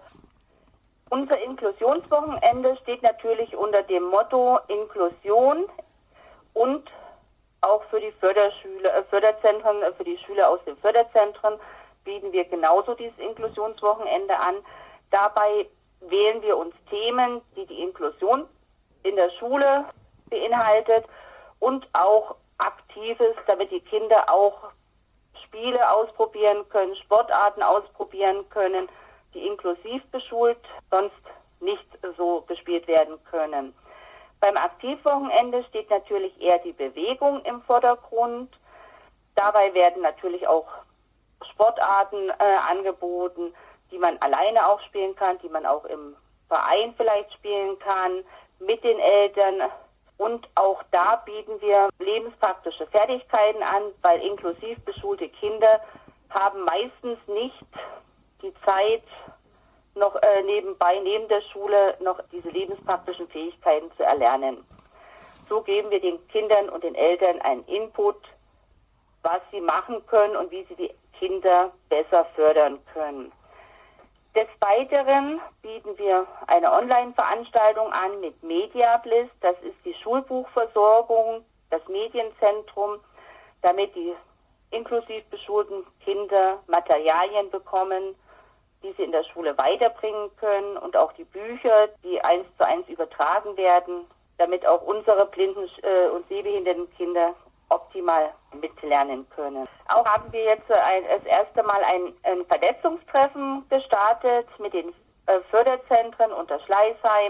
Unser Inklusionswochenende steht natürlich unter dem Motto Inklusion und auch für die Förderschüler, äh, Förderzentren, äh, für die Schüler aus den Förderzentren bieten wir genauso dieses Inklusionswochenende an. Dabei wählen wir uns Themen, die die Inklusion in der Schule beinhaltet und auch Aktives, damit die Kinder auch Spiele ausprobieren können, Sportarten ausprobieren können, die inklusiv beschult sonst nicht so gespielt werden können. Beim Aktivwochenende steht natürlich eher die Bewegung im Vordergrund. Dabei werden natürlich auch Sportarten äh, angeboten, die man alleine auch spielen kann, die man auch im Verein vielleicht spielen kann, mit den Eltern. Und auch da bieten wir lebenspraktische Fertigkeiten an, weil inklusiv beschulte Kinder haben meistens nicht die Zeit, noch äh, nebenbei, neben der Schule, noch diese lebenspraktischen Fähigkeiten zu erlernen. So geben wir den Kindern und den Eltern einen Input, was sie machen können und wie sie die Kinder besser fördern können. Des Weiteren bieten wir eine Online-Veranstaltung an mit MediaBliss. Das ist die Schulbuchversorgung, das Medienzentrum, damit die inklusiv beschulten Kinder Materialien bekommen, die sie in der Schule weiterbringen können, und auch die Bücher, die eins zu eins übertragen werden, damit auch unsere blinden äh, und sehbehinderten Kinder optimal mitlernen können. Auch haben wir jetzt ein, das erste Mal ein, ein Vernetzungstreffen gestartet mit den äh, Förderzentren unter Schleißheim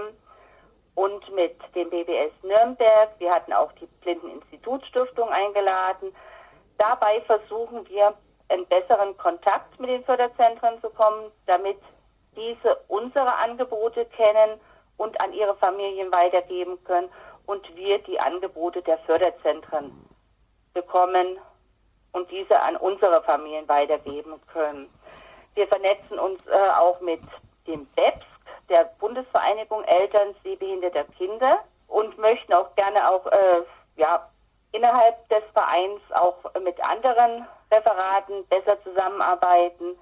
und mit dem B B S Nürnberg. Wir hatten auch die Blindeninstitutsstiftung eingeladen. Dabei versuchen wir, einen besseren Kontakt mit den Förderzentren zu kommen, damit diese unsere Angebote kennen und an ihre Familien weitergeben können und wir die Angebote der Förderzentren bekommen und diese an unsere Familien weitergeben können. Wir vernetzen uns äh, auch mit dem B E P S K, der Bundesvereinigung Eltern sehbehinderter Kinder, und möchten auch gerne auch äh, ja, innerhalb des Vereins auch mit anderen Referaten besser zusammenarbeiten.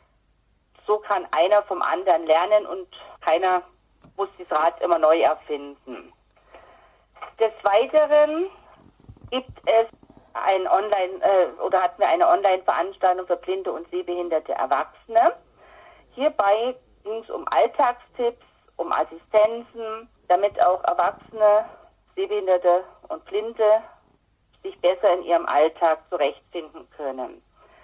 So kann einer vom anderen lernen und keiner muss das Rad immer neu erfinden. Des Weiteren gibt es ein Online äh, oder hatten wir eine Online-Veranstaltung für blinde und sehbehinderte Erwachsene. Hierbei ging es um Alltagstipps, um Assistenzen, damit auch Erwachsene, Sehbehinderte und Blinde sich besser in ihrem Alltag zurechtfinden können.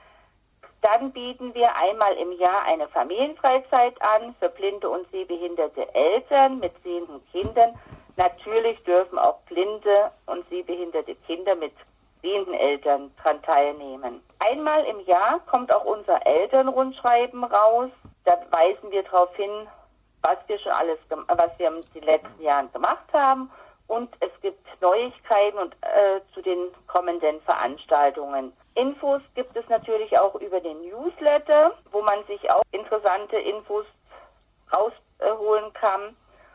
Dann bieten wir einmal im Jahr eine Familienfreizeit an für blinde und sehbehinderte Eltern mit sehenden Kindern. Natürlich dürfen auch blinde und sehbehinderte Kinder mit sehenden Eltern daran teilnehmen. Einmal im Jahr kommt auch unser Elternrundschreiben raus. Da weisen wir darauf hin, was wir schon alles, was wir in den letzten Jahren gemacht haben. Und es gibt Neuigkeiten und äh, zu den kommenden Veranstaltungen. Infos gibt es natürlich auch über den Newsletter, wo man sich auch interessante Infos rausholen kann.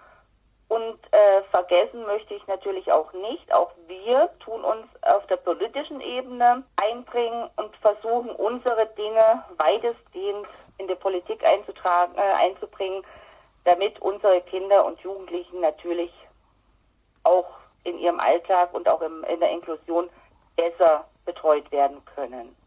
Und äh, vergessen möchte ich natürlich auch nicht, auch wir tun uns auf der politischen Ebene einbringen und versuchen, unsere Dinge weitestgehend in die Politik einzutragen, äh, einzubringen, damit unsere Kinder und Jugendlichen natürlich auch in ihrem Alltag und auch im, in der Inklusion besser betreut werden können.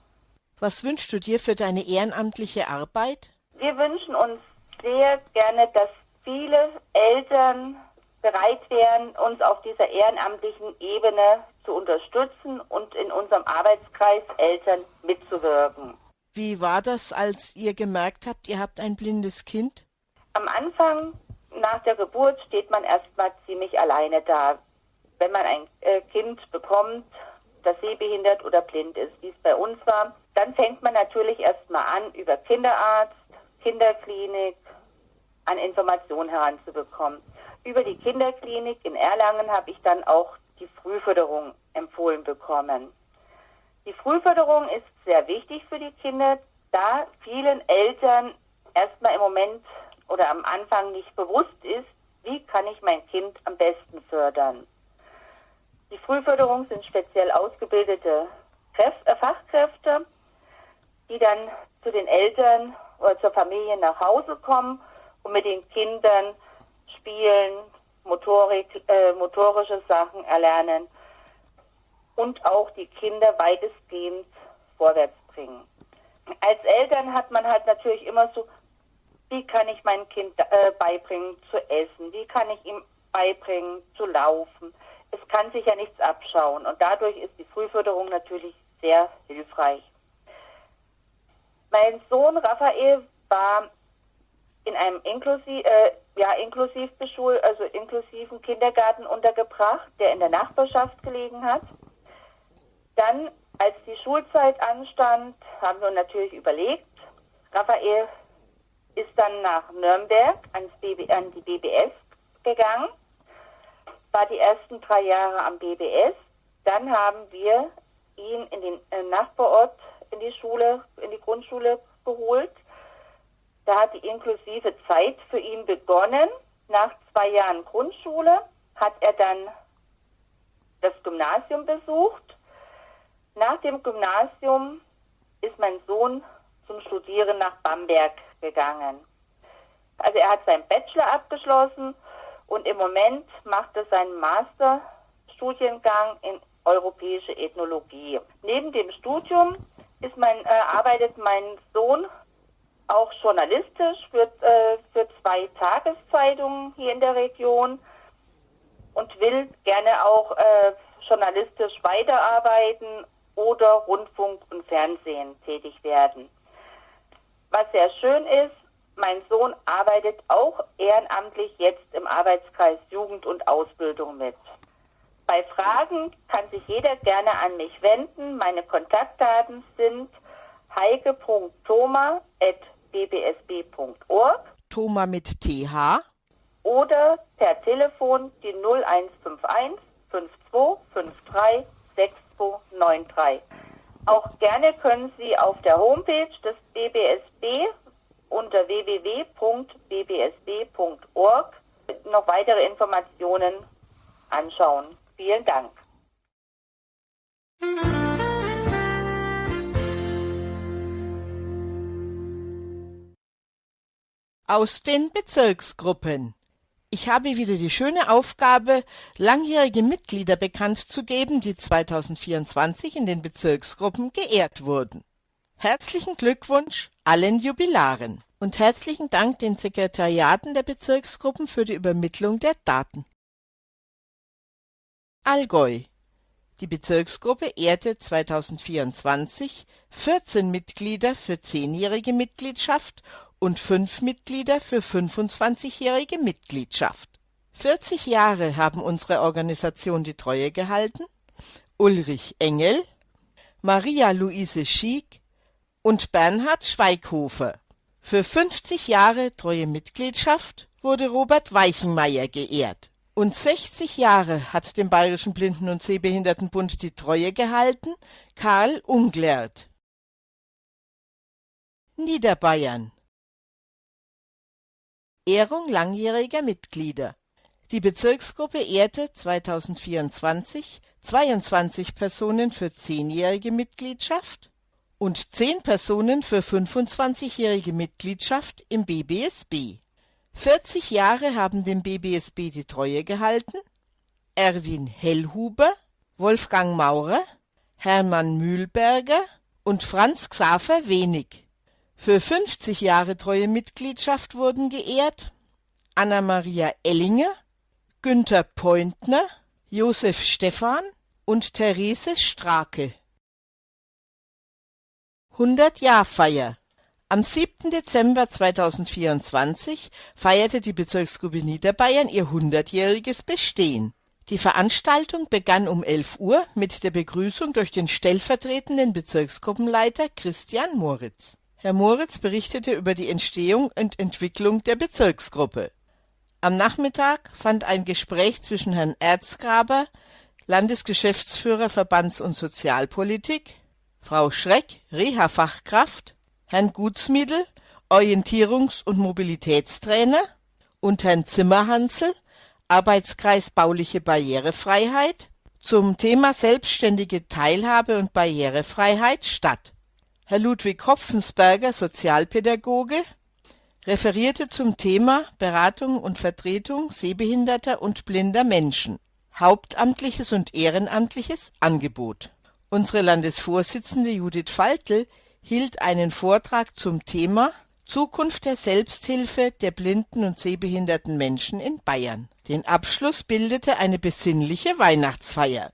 Was wünschst du dir für deine ehrenamtliche Arbeit? Wir wünschen uns sehr gerne, dass viele Eltern bereit wären, uns auf dieser ehrenamtlichen Ebene zu unterstützen und in unserem Arbeitskreis Eltern mitzuwirken. Wie war das, als ihr gemerkt habt, ihr habt ein blindes Kind? Am Anfang, nach der Geburt, steht man erstmal ziemlich alleine da. Wenn man ein äh, Kind bekommt, das sehbehindert oder blind ist, wie es bei uns war, dann fängt man natürlich erstmal an, über Kinderarzt, Kinderklinik, an Informationen heranzubekommen. Über die Kinderklinik in Erlangen habe ich dann auch die Frühförderung empfohlen bekommen. Die Frühförderung ist sehr wichtig für die Kinder, da vielen Eltern erstmal im Moment oder am Anfang nicht bewusst ist, wie kann ich mein Kind am besten fördern. Die Frühförderung sind speziell ausgebildete Kräft, äh, Fachkräfte, die dann zu den Eltern oder zur Familie nach Hause kommen und mit den Kindern spielen, Motorik, äh, motorische Sachen erlernen und auch die Kinder weitestgehend vorwärts bringen. Als Eltern hat man halt natürlich immer so, wie kann ich meinem Kind äh, beibringen zu essen, wie kann ich ihm beibringen zu laufen. Es kann sich ja nichts abschauen und dadurch ist die Frühförderung natürlich sehr hilfreich. Mein Sohn Raphael war in einem inklusiv, äh, ja, inklusiv beschul, also inklusiven Kindergarten untergebracht, der in der Nachbarschaft gelegen hat. Dann, als die Schulzeit anstand, haben wir natürlich überlegt, Raphael ist dann nach Nürnberg ans B B, an die B B S gegangen, war die ersten drei Jahre am B B S. Dann haben wir ihn in den äh, Nachbarort in die Schule, in die Grundschule geholt. Da hat die inklusive Zeit für ihn begonnen. Nach zwei Jahren Grundschule hat er dann das Gymnasium besucht. Nach dem Gymnasium ist mein Sohn zum Studieren nach Bamberg gegangen. Also er hat seinen Bachelor abgeschlossen und im Moment macht er seinen Masterstudiengang in europäische Ethnologie. Neben dem Studium ist mein, äh, arbeitet mein Sohn auch journalistisch für, äh, für zwei Tageszeitungen hier in der Region und will gerne auch äh, journalistisch weiterarbeiten oder Rundfunk und Fernsehen tätig werden. Was sehr schön ist, mein Sohn arbeitet auch ehrenamtlich jetzt im Arbeitskreis Jugend und Ausbildung mit. Bei Fragen kann sich jeder gerne an mich wenden. Meine Kontaktdaten sind heike punkt thoma at b b s b punkt org. Thoma mit T H. Oder per Telefon die null eins fünf eins fünf zwei fünf drei sechs zwei neun drei. Auch gerne können Sie auf der Homepage des B B S B unter w w w punkt b b s b punkt org noch weitere Informationen anschauen. Vielen Dank. Aus den Bezirksgruppen. Ich habe wieder die schöne Aufgabe, langjährige Mitglieder bekannt zu geben, die zweitausendvierundzwanzig in den Bezirksgruppen geehrt wurden. Herzlichen Glückwunsch allen Jubilaren und herzlichen Dank den Sekretariaten der Bezirksgruppen für die Übermittlung der Daten. Allgäu. Die Bezirksgruppe ehrte zweitausendvierundzwanzig vierzehn Mitglieder für zehnjährige Mitgliedschaft und fünf Mitglieder für fünfundzwanzigjährige Mitgliedschaft. vierzig Jahre haben unsere Organisation die Treue gehalten: Ulrich Engel, Maria Luise Schiek und Bernhard Schweighofer. Für fünfzig Jahre treue Mitgliedschaft wurde Robert Weichenmeier geehrt. Und sechzig Jahre hat dem Bayerischen Blinden- und Sehbehindertenbund die Treue gehalten Karl Unglert. Niederbayern. Ehrung langjähriger Mitglieder. Die Bezirksgruppe ehrte zweitausendvierundzwanzig zweiundzwanzig Personen für zehnjährige Mitgliedschaft und zehn Personen für fünfundzwanzigjährige Mitgliedschaft im B B S B. vierzig Jahre haben dem B B S B die Treue gehalten Erwin Hellhuber, Wolfgang Maurer, Hermann Mühlberger und Franz Xaver Wenig. Für fünfzig Jahre treue Mitgliedschaft wurden geehrt Anna-Maria Ellinger, Günther Pointner, Josef Stephan und Therese Strake. hundert-Jahr-Feier. Am siebten Dezember zweitausendvierundzwanzig feierte die Bezirksgruppe Niederbayern ihr hundertjähriges Bestehen. Die Veranstaltung begann um elf Uhr mit der Begrüßung durch den stellvertretenden Bezirksgruppenleiter Christian Moritz. Herr Moritz berichtete über die Entstehung und Entwicklung der Bezirksgruppe. Am Nachmittag fand ein Gespräch zwischen Herrn Erzgraber, Landesgeschäftsführer Verbands- und Sozialpolitik, Frau Schreck, Reha-Fachkraft, Herrn Gutsmiedl, Orientierungs- und Mobilitätstrainer, und Herrn Zimmerhansel, Arbeitskreis Bauliche Barrierefreiheit, zum Thema selbstständige Teilhabe und Barrierefreiheit statt. Herr Ludwig Hopfensberger, Sozialpädagoge, referierte zum Thema Beratung und Vertretung sehbehinderter und blinder Menschen, hauptamtliches und ehrenamtliches Angebot. Unsere Landesvorsitzende Judith Faltl hielt einen Vortrag zum Thema Zukunft der Selbsthilfe der blinden und sehbehinderten Menschen in Bayern. Den Abschluss bildete eine besinnliche Weihnachtsfeier.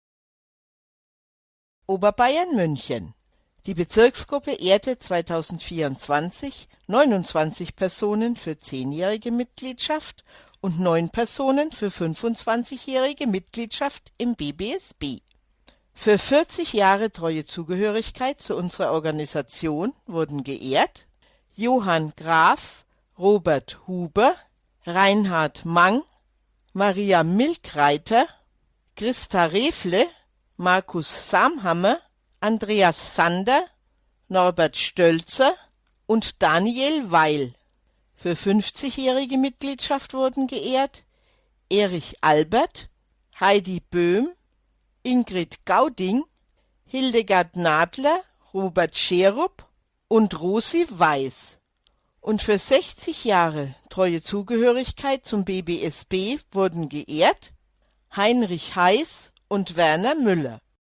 Oberbayern München. Die Bezirksgruppe ehrte zweitausendvierundzwanzig neunundzwanzig Personen für zehnjährige Mitgliedschaft und neun Personen für fünfundzwanzigjährige Mitgliedschaft im B B S B. Für vierzig Jahre treue Zugehörigkeit zu unserer Organisation wurden geehrt Johann Graf, Robert Huber, Reinhard Mang, Maria Milkreiter, Christa Refle, Markus Samhammer, Andreas Sander, Norbert Stölzer und Daniel Weil. Für fünfzigjährige Mitgliedschaft wurden geehrt Erich Albert, Heidi Böhm, Ingrid Gauding, Hildegard Nadler, Robert Scherup und Rosi Weiß. Und für sechzig Jahre treue Zugehörigkeit zum B B S B wurden geehrt Heinrich Heiß und Werner Müller.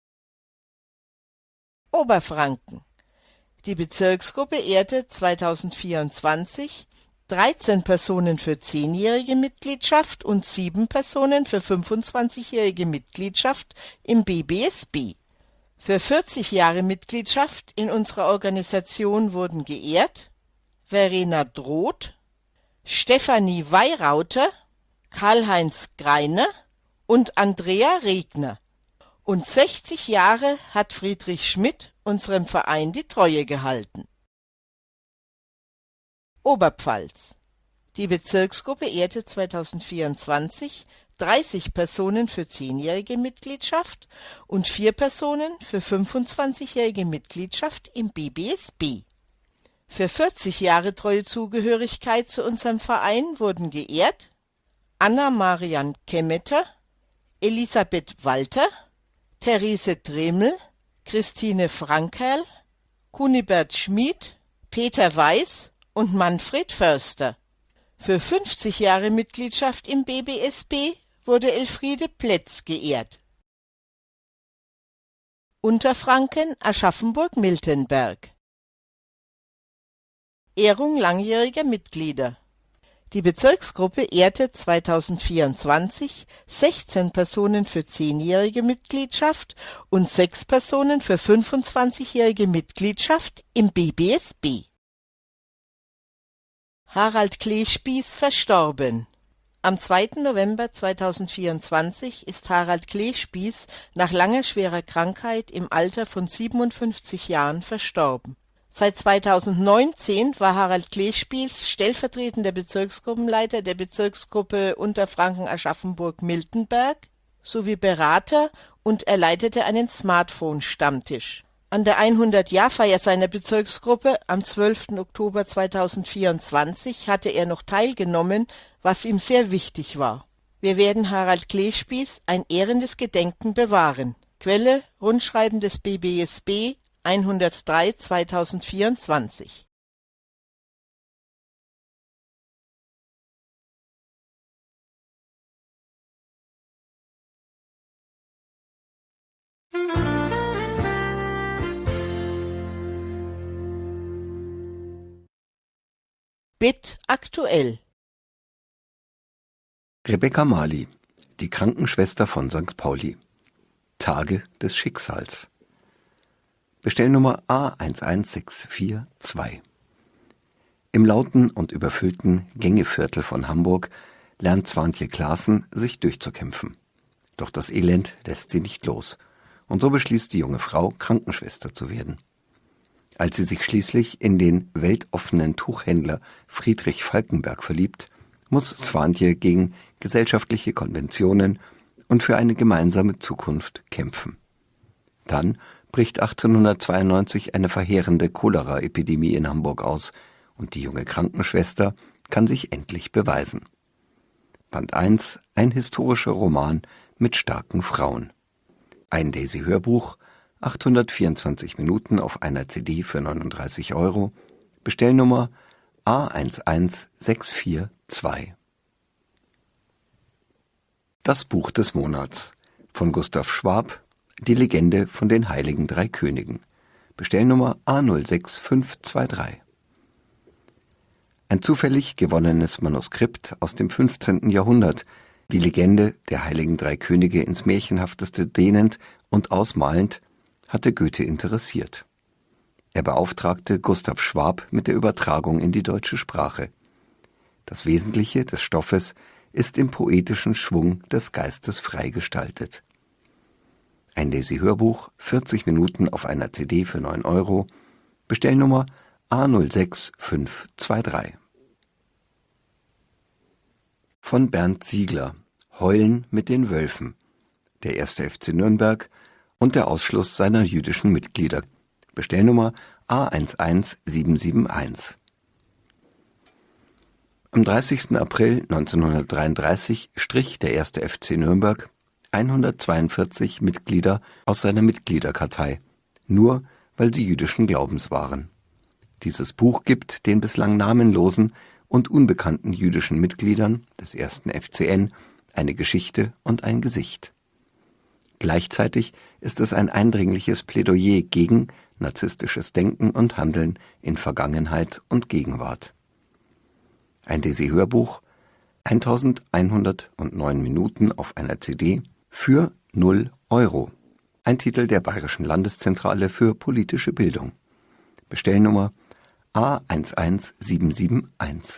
Oberfranken. Die Bezirksgruppe ehrte zweitausendvierundzwanzig dreizehn Personen für zehnjährige Mitgliedschaft und sieben Personen für fünfundzwanzigjährige Mitgliedschaft im B B S B. Für vierzig Jahre Mitgliedschaft in unserer Organisation wurden geehrt Verena Droth, Stefanie Weyrauter, Karl-Heinz Greiner und Andrea Regner. Und sechzig Jahre hat Friedrich Schmidt unserem Verein die Treue gehalten. Oberpfalz. Die Bezirksgruppe ehrte zweitausendvierundzwanzig dreißig Personen für zehnjährige Mitgliedschaft und vier Personen für fünfundzwanzigjährige Mitgliedschaft im B B S B. Für vierzig Jahre treue Zugehörigkeit zu unserem Verein wurden geehrt Anna-Marian Kemmeter, Elisabeth Walter, Therese Dremel, Christine Frankerl, Kunibert Schmid, Peter Weiß und Manfred Förster. Für fünfzig Jahre Mitgliedschaft im B B S B wurde Elfriede Plätz geehrt. Unterfranken, Aschaffenburg-Miltenberg. Ehrung langjähriger Mitglieder. Die Bezirksgruppe ehrte zweitausendvierundzwanzig sechzehn Personen für zehnjährige Mitgliedschaft und sechs Personen für fünfundzwanzigjährige Mitgliedschaft im B B S B. Harald Kleespieß verstorben. Am zweiten November zweitausendvierundzwanzig ist Harald Kleespieß nach langer schwerer Krankheit im Alter von siebenundfünfzig Jahren verstorben. Seit zweitausendneunzehn war Harald Kleespieß stellvertretender Bezirksgruppenleiter der Bezirksgruppe Unterfranken-Aschaffenburg-Miltenberg sowie Berater und er leitete einen Smartphone-Stammtisch. An der hundert-Jahr-Feier seiner Bezirksgruppe am zwölften Oktober zweitausendvierundzwanzig hatte er noch teilgenommen, was ihm sehr wichtig war. Wir werden Harald Kleespieß ein ehrendes Gedenken bewahren. Quelle: Rundschreiben des B B S B hundertdrei zweitausendvierundzwanzig. B I T aktuell. Rebecca Mali, die Krankenschwester von Sankt Pauli. Tage des Schicksals. Bestellnummer A eins eins sechs vier zwei. Im lauten und überfüllten Gängeviertel von Hamburg lernt Swantje Klaassen sich durchzukämpfen. Doch das Elend lässt sie nicht los. Und so beschließt die junge Frau, Krankenschwester zu werden. Als sie sich schließlich in den weltoffenen Tuchhändler Friedrich Falkenberg verliebt, muss Swantje gegen gesellschaftliche Konventionen und für eine gemeinsame Zukunft kämpfen. Dann bricht achtzehnhundertzweiundneunzig eine verheerende Cholera-Epidemie in Hamburg aus und die junge Krankenschwester kann sich endlich beweisen. Band eins, ein historischer Roman mit starken Frauen. Ein Daisy-Hörbuch, achthundertvierundzwanzig Minuten auf einer C D für neununddreißig Euro, Bestellnummer A eins eins sechs vier zwei. Das Buch des Monats von Gustav Schwab, Die Legende von den Heiligen Drei Königen, Bestellnummer A null sechs fünf zwei drei. Ein zufällig gewonnenes Manuskript aus dem fünfzehnten Jahrhundert, die Legende der Heiligen Drei Könige ins Märchenhafteste dehnend und ausmalend, hatte Goethe interessiert. Er beauftragte Gustav Schwab mit der Übertragung in die deutsche Sprache. Das Wesentliche des Stoffes ist im poetischen Schwung des Geistes frei gestaltet. Ein Daisy-Hörbuch, vierzig Minuten auf einer C D für neun Euro, Bestellnummer A null sechs fünf zwei drei. Von Bernd Ziegler, Heulen mit den Wölfen, der erste F C Nürnberg und der Ausschluss seiner jüdischen Mitglieder, Bestellnummer A eins eins sieben sieben eins. Am dreißigsten April neunzehnhundertdreiunddreißig strich der erste F C Nürnberg hundertzweiundvierzig Mitglieder aus seiner Mitgliederkartei, nur weil sie jüdischen Glaubens waren. Dieses Buch gibt den bislang namenlosen und unbekannten jüdischen Mitgliedern des ersten F C N eine Geschichte und ein Gesicht. Gleichzeitig ist es ein eindringliches Plädoyer gegen narzisstisches Denken und Handeln in Vergangenheit und Gegenwart. Ein Daisy-Hörbuch, eintausendeinhundertneun Minuten auf einer C D für null Euro. Ein Titel der Bayerischen Landeszentrale für politische Bildung. Bestellnummer A eins eins sieben sieben eins.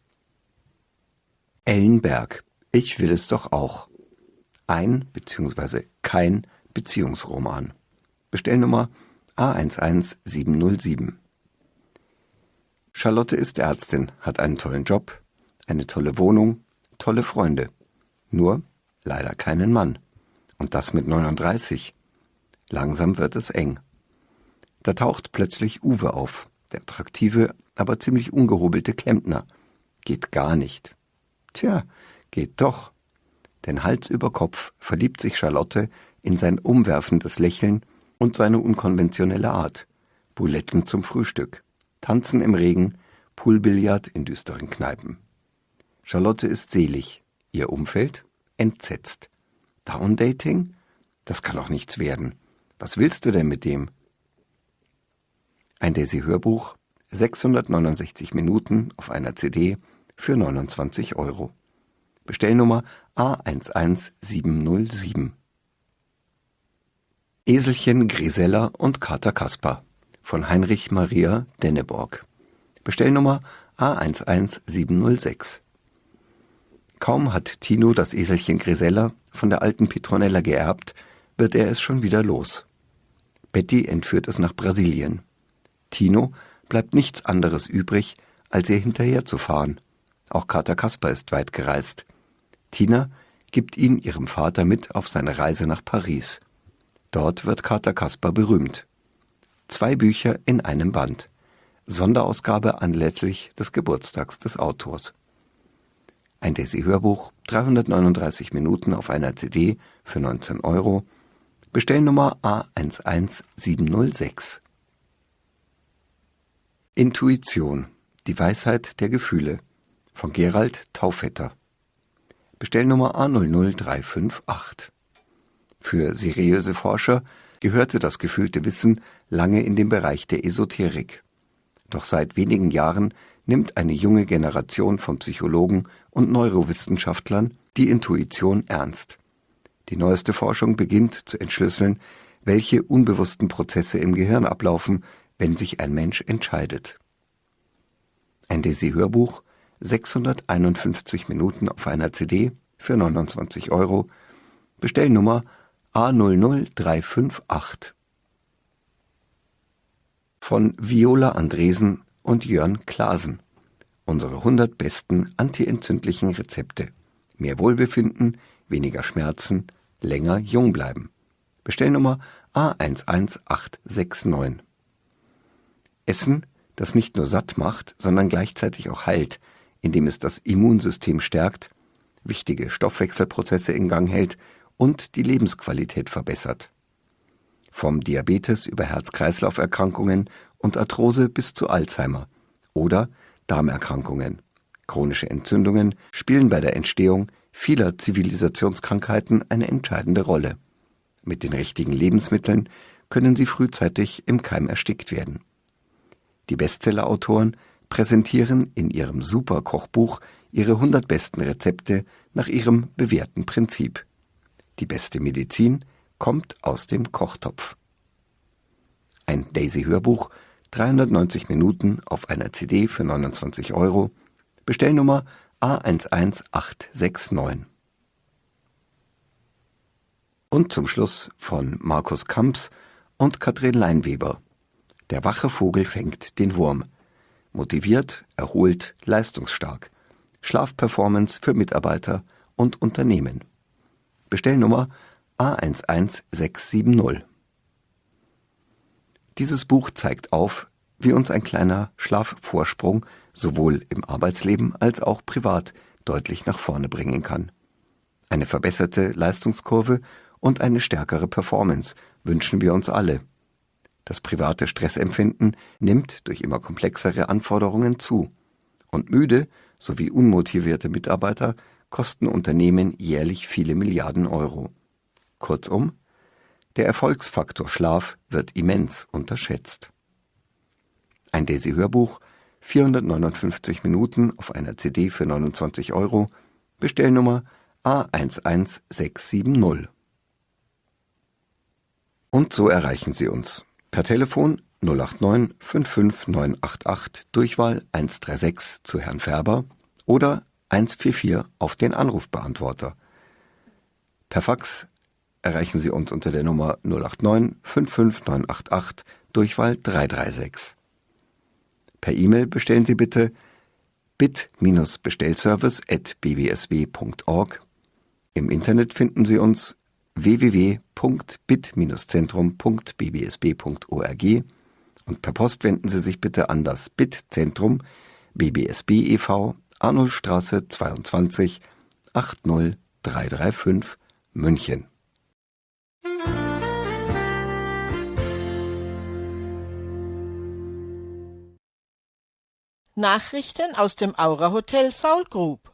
Ellenberg, ich will es doch auch. Ein bzw. kein Beziehungsroman. Bestellnummer A eins eins sieben null sieben. Charlotte ist Ärztin, hat einen tollen Job, eine tolle Wohnung, tolle Freunde. Nur leider keinen Mann. Und das mit neununddreißig. Langsam wird es eng. Da taucht plötzlich Uwe auf, der attraktive, aber ziemlich ungehobelte Klempner. Geht gar nicht. Tja, geht doch. Denn Hals über Kopf verliebt sich Charlotte in sein umwerfendes Lächeln und seine unkonventionelle Art. Buletten zum Frühstück, Tanzen im Regen, Poolbillard in düsteren Kneipen. Charlotte ist selig, ihr Umfeld entsetzt. Downdating? Das kann doch nichts werden. Was willst du denn mit dem? Ein Daisy-Hörbuch, sechshundertneunundsechzig Minuten auf einer C D für neunundzwanzig Euro. Bestellnummer A eins eins sieben null sieben. Eselchen Grisella und Kater Kaspar von Heinrich Maria Denneborg. Bestellnummer A eins eins sieben null sechs. Kaum hat Tino das Eselchen Grisella von der alten Petronella geerbt, wird er es schon wieder los. Betty entführt es nach Brasilien. Tino bleibt nichts anderes übrig, als ihr hinterherzufahren. Auch Kater Kaspar ist weit gereist. Tina gibt ihn ihrem Vater mit auf seine Reise nach Paris. Dort wird Kater Kaspar berühmt. Zwei Bücher in einem Band. Sonderausgabe anlässlich des Geburtstags des Autors. Ein Daisy-Hörbuch, dreihundertneununddreißig Minuten auf einer C D für neunzehn Euro. Bestellnummer A eins eins sieben null sechs. Intuition, die Weisheit der Gefühle von Gerald Taufetter. Bestellnummer A null null drei fünf acht. Für seriöse Forscher gehörte das gefühlte Wissen lange in den Bereich der Esoterik. Doch seit wenigen Jahren nimmt eine junge Generation von Psychologen und Neurowissenschaftlern die Intuition ernst. Die neueste Forschung beginnt zu entschlüsseln, welche unbewussten Prozesse im Gehirn ablaufen, wenn sich ein Mensch entscheidet. Ein Daisy-Hörbuch, sechshunderteinundfünfzig Minuten auf einer C D für neunundzwanzig Euro. Bestellnummer A null null drei fünf acht. Von Viola Andresen und Jörn Klaasen. Unsere hundert besten antientzündlichen Rezepte. Mehr Wohlbefinden, weniger Schmerzen, länger jung bleiben. Bestellnummer A eins eins acht sechs neun. Essen, das nicht nur satt macht, sondern gleichzeitig auch heilt, indem es das Immunsystem stärkt, wichtige Stoffwechselprozesse in Gang hält und die Lebensqualität verbessert. Vom Diabetes über Herz-Kreislauf-Erkrankungen und Arthrose bis zu Alzheimer oder Darmerkrankungen. Chronische Entzündungen spielen bei der Entstehung vieler Zivilisationskrankheiten eine entscheidende Rolle. Mit den richtigen Lebensmitteln können sie frühzeitig im Keim erstickt werden. Die Bestseller-Autoren präsentieren in ihrem Super-Kochbuch ihre hundert besten Rezepte nach ihrem bewährten Prinzip. Die beste Medizin kommt aus dem Kochtopf. Ein Daisy-Hörbuch, dreihundertneunzig Minuten auf einer C D für neunundzwanzig Euro. Bestellnummer A eins eins acht sechs neun. Und zum Schluss von Markus Kamps und Katrin Leinweber. Der wache Vogel fängt den Wurm. Motiviert, erholt, leistungsstark. Schlafperformance für Mitarbeiter und Unternehmen. Bestellnummer A eins eins sechs sieben null. Dieses Buch zeigt auf, wie uns ein kleiner Schlafvorsprung sowohl im Arbeitsleben als auch privat deutlich nach vorne bringen kann. Eine verbesserte Leistungskurve und eine stärkere Performance wünschen wir uns alle. Das private Stressempfinden nimmt durch immer komplexere Anforderungen zu. Und müde sowie unmotivierte Mitarbeiter kosten Unternehmen jährlich viele Milliarden Euro. Kurzum, der Erfolgsfaktor Schlaf wird immens unterschätzt. Ein Daisy-Hörbuch, vierhundertneunundfünfzig Minuten auf einer C D für neunundzwanzig Euro, Bestellnummer A eins eins sechs sieben null. Und so erreichen Sie uns per Telefon null acht neun fünf fünf neun acht acht Durchwahl eins drei sechs zu Herrn Färber oder eins vier vier auf den Anrufbeantworter. Per Fax erreichen Sie uns unter der Nummer null acht neun fünf fünf neun acht acht Durchwahl drei drei sechs. Per E-Mail bestellen Sie bitte bit Bestellservice at b b s w punkt org. Im Internet finden Sie uns w w w punkt bit Zentrum punkt b b s b punkt org und per Post wenden Sie sich bitte an das B I T-Zentrum B B S B e V Arnulfstraße zweiundzwanzig acht null drei drei fünf München. Nachrichten aus dem Aura-Hotel Saul-Grub.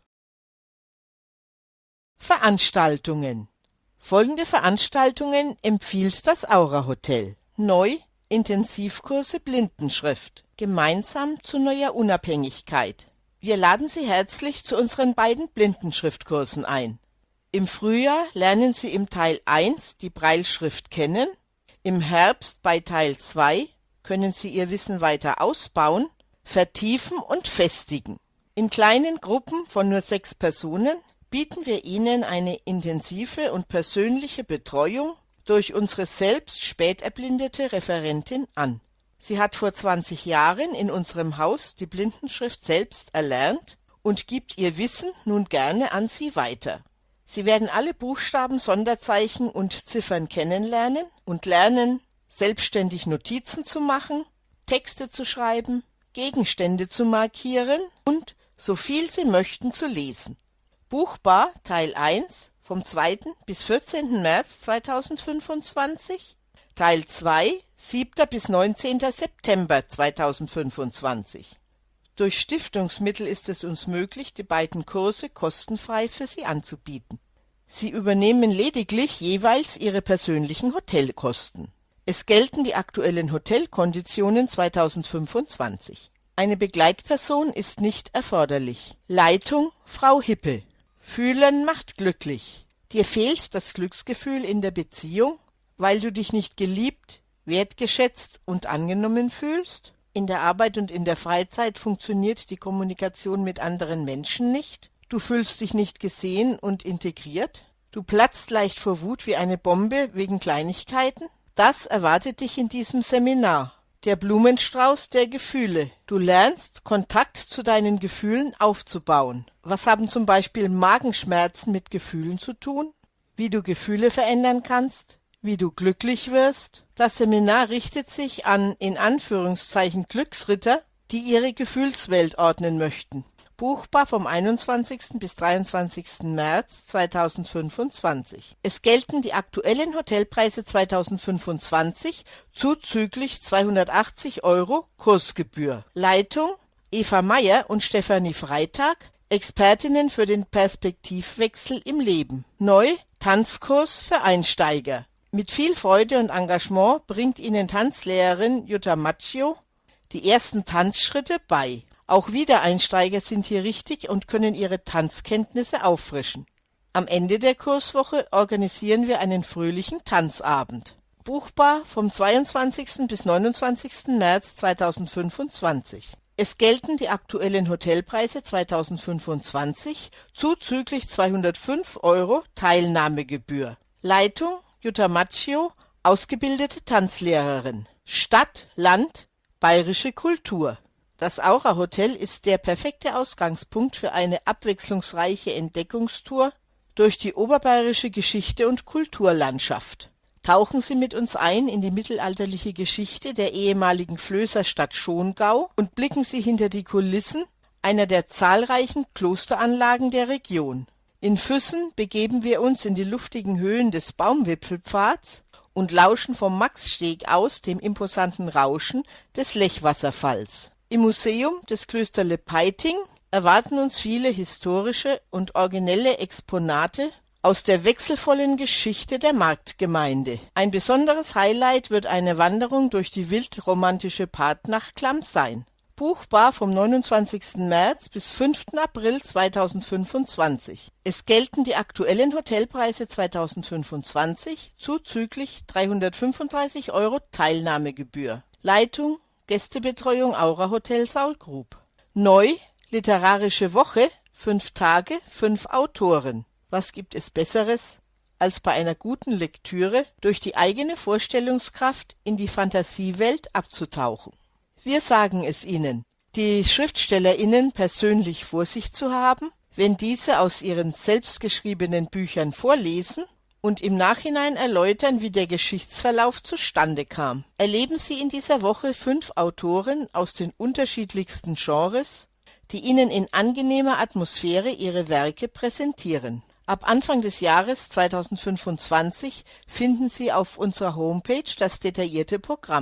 Veranstaltungen. Folgende Veranstaltungen empfiehlt das Aura-Hotel. Neu Intensivkurse Blindenschrift. Gemeinsam zu neuer Unabhängigkeit. Wir laden Sie herzlich zu unseren beiden Blindenschriftkursen ein. Im Frühjahr lernen Sie im Teil eins die Brailleschrift kennen. Im Herbst bei Teil zwei können Sie Ihr Wissen weiter ausbauen, vertiefen und festigen. In kleinen Gruppen von nur sechs Personen bieten wir Ihnen eine intensive und persönliche Betreuung durch unsere selbst spät erblindete Referentin an. Sie hat vor zwanzig Jahren in unserem Haus die Blindenschrift selbst erlernt und gibt ihr Wissen nun gerne an Sie weiter. Sie werden alle Buchstaben, Sonderzeichen und Ziffern kennenlernen und lernen, selbstständig Notizen zu machen, Texte zu schreiben, Gegenstände zu markieren und, so viel Sie möchten, zu lesen. Buchbar Teil eins vom zweiten bis vierzehnten März zweitausendfünfundzwanzig, Teil zwei siebter bis neunzehnter September zweitausendfünfundzwanzig. Durch Stiftungsmittel ist es uns möglich, die beiden Kurse kostenfrei für Sie anzubieten. Sie übernehmen lediglich jeweils Ihre persönlichen Hotelkosten. Es gelten die aktuellen Hotelkonditionen zweitausendfünfundzwanzig. Eine Begleitperson ist nicht erforderlich. Leitung Frau Hippe. Fühlen macht glücklich. Dir fehlt das Glücksgefühl in der Beziehung, weil du dich nicht geliebt, wertgeschätzt und angenommen fühlst? In der Arbeit und in der Freizeit funktioniert die Kommunikation mit anderen Menschen nicht? Du fühlst dich nicht gesehen und integriert? Du platzt leicht vor Wut wie eine Bombe wegen Kleinigkeiten? Das erwartet dich in diesem Seminar. Der Blumenstrauß der Gefühle. Du lernst, Kontakt zu deinen Gefühlen aufzubauen. Was haben zum Beispiel Magenschmerzen mit Gefühlen zu tun? Wie du Gefühle verändern kannst? Wie du glücklich wirst? Das Seminar richtet sich an, in Anführungszeichen, Glücksritter, die ihre Gefühlswelt ordnen möchten. Buchbar vom einundzwanzigsten bis dreiundzwanzigsten März zweitausendfünfundzwanzig. Es gelten die aktuellen Hotelpreise zweitausendfünfundzwanzig zuzüglich zweihundertachtzig Euro Kursgebühr. Leitung Eva Meyer und Stefanie Freitag, Expertinnen für den Perspektivwechsel im Leben. Neu Tanzkurs für Einsteiger. Mit viel Freude und Engagement bringt Ihnen Tanzlehrerin Jutta Macchio die ersten Tanzschritte bei. Auch Wiedereinsteiger sind hier richtig und können ihre Tanzkenntnisse auffrischen. Am Ende der Kurswoche organisieren wir einen fröhlichen Tanzabend. Buchbar vom zweiundzwanzigsten bis neunundzwanzigsten März zweitausendfünfundzwanzig. Es gelten die aktuellen Hotelpreise zweitausendfünfundzwanzig zuzüglich zweihundertfünf Euro Teilnahmegebühr. Leitung Jutta Macchio, ausgebildete Tanzlehrerin. Stadt, Land, bayerische Kultur. Das Aura-Hotel ist der perfekte Ausgangspunkt für eine abwechslungsreiche Entdeckungstour durch die oberbayerische Geschichte und Kulturlandschaft. Tauchen Sie mit uns ein in die mittelalterliche Geschichte der ehemaligen Flößerstadt Schongau und blicken Sie hinter die Kulissen einer der zahlreichen Klosteranlagen der Region. In Füssen begeben wir uns in die luftigen Höhen des Baumwipfelpfads und lauschen vom Maxsteg aus dem imposanten Rauschen des Lechwasserfalls. Im Museum des Klösterle Peiting erwarten uns viele historische und originelle Exponate aus der wechselvollen Geschichte der Marktgemeinde. Ein besonderes Highlight wird eine Wanderung durch die wildromantische Partnachklamm sein. Buchbar vom neunundzwanzigsten März bis fünften April zweitausendfünfundzwanzig. Es gelten die aktuellen Hotelpreise zweitausendfünfundzwanzig zuzüglich dreihundertfünfunddreißig Euro Teilnahmegebühr. Leitung Gästebetreuung Aura Hotel Saul-Grub. Neu literarische Woche, fünf Tage, fünf Autoren. Was gibt es Besseres, als bei einer guten Lektüre durch die eigene Vorstellungskraft in die Fantasiewelt abzutauchen? Wir sagen es Ihnen, die SchriftstellerInnen persönlich vor sich zu haben, wenn diese aus ihren selbstgeschriebenen Büchern vorlesen und im Nachhinein erläutern, wie der Geschichtsverlauf zustande kam. Erleben Sie in dieser Woche fünf Autoren aus den unterschiedlichsten Genres, die Ihnen in angenehmer Atmosphäre ihre Werke präsentieren. Ab Anfang des Jahres zweitausendfünfundzwanzig finden Sie auf unserer Homepage das detaillierte Programm.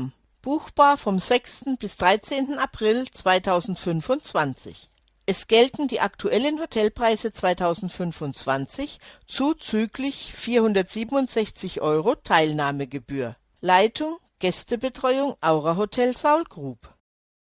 buchbar vom sechsten bis dreizehnten April zweitausendfünfundzwanzig. Es gelten die aktuellen Hotelpreise zweitausendfünfundzwanzig zuzüglich vierhundertsiebenundsechzig Euro Teilnahmegebühr. Leitung Gästebetreuung Aura Hotel Saul Group.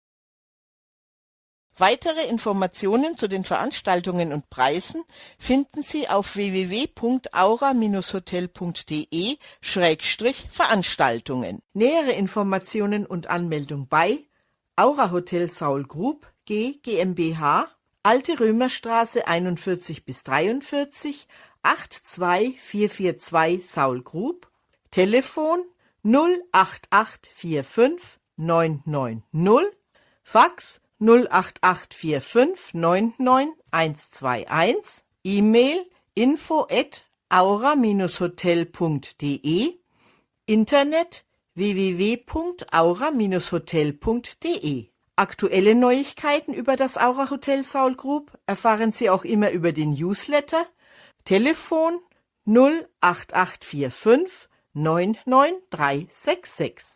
Weitere Informationen zu den Veranstaltungen und Preisen finden Sie auf w w w punkt aura Bindestrich hotel punkt de Schrägstrich Veranstaltungen. Nähere Informationen und Anmeldung bei Aura Hotel Saul Group G GmbH, Alte Römerstraße einundvierzig bis dreiundvierzig, acht zwei vier vier zwei Saul Group, Telefon null acht acht vier fünf neun neun null, Fax null acht acht vier fünf neun neun eins zwei eins, E-Mail info at aura Bindestrich hotel punkt de, Internet w w w punkt aura Bindestrich hotel punkt de. Aktuelle Neuigkeiten über das Aura Hotel Saul Group erfahren Sie auch immer über den Newsletter. Telefon null acht acht vier fünf neun neun drei sechs sechs.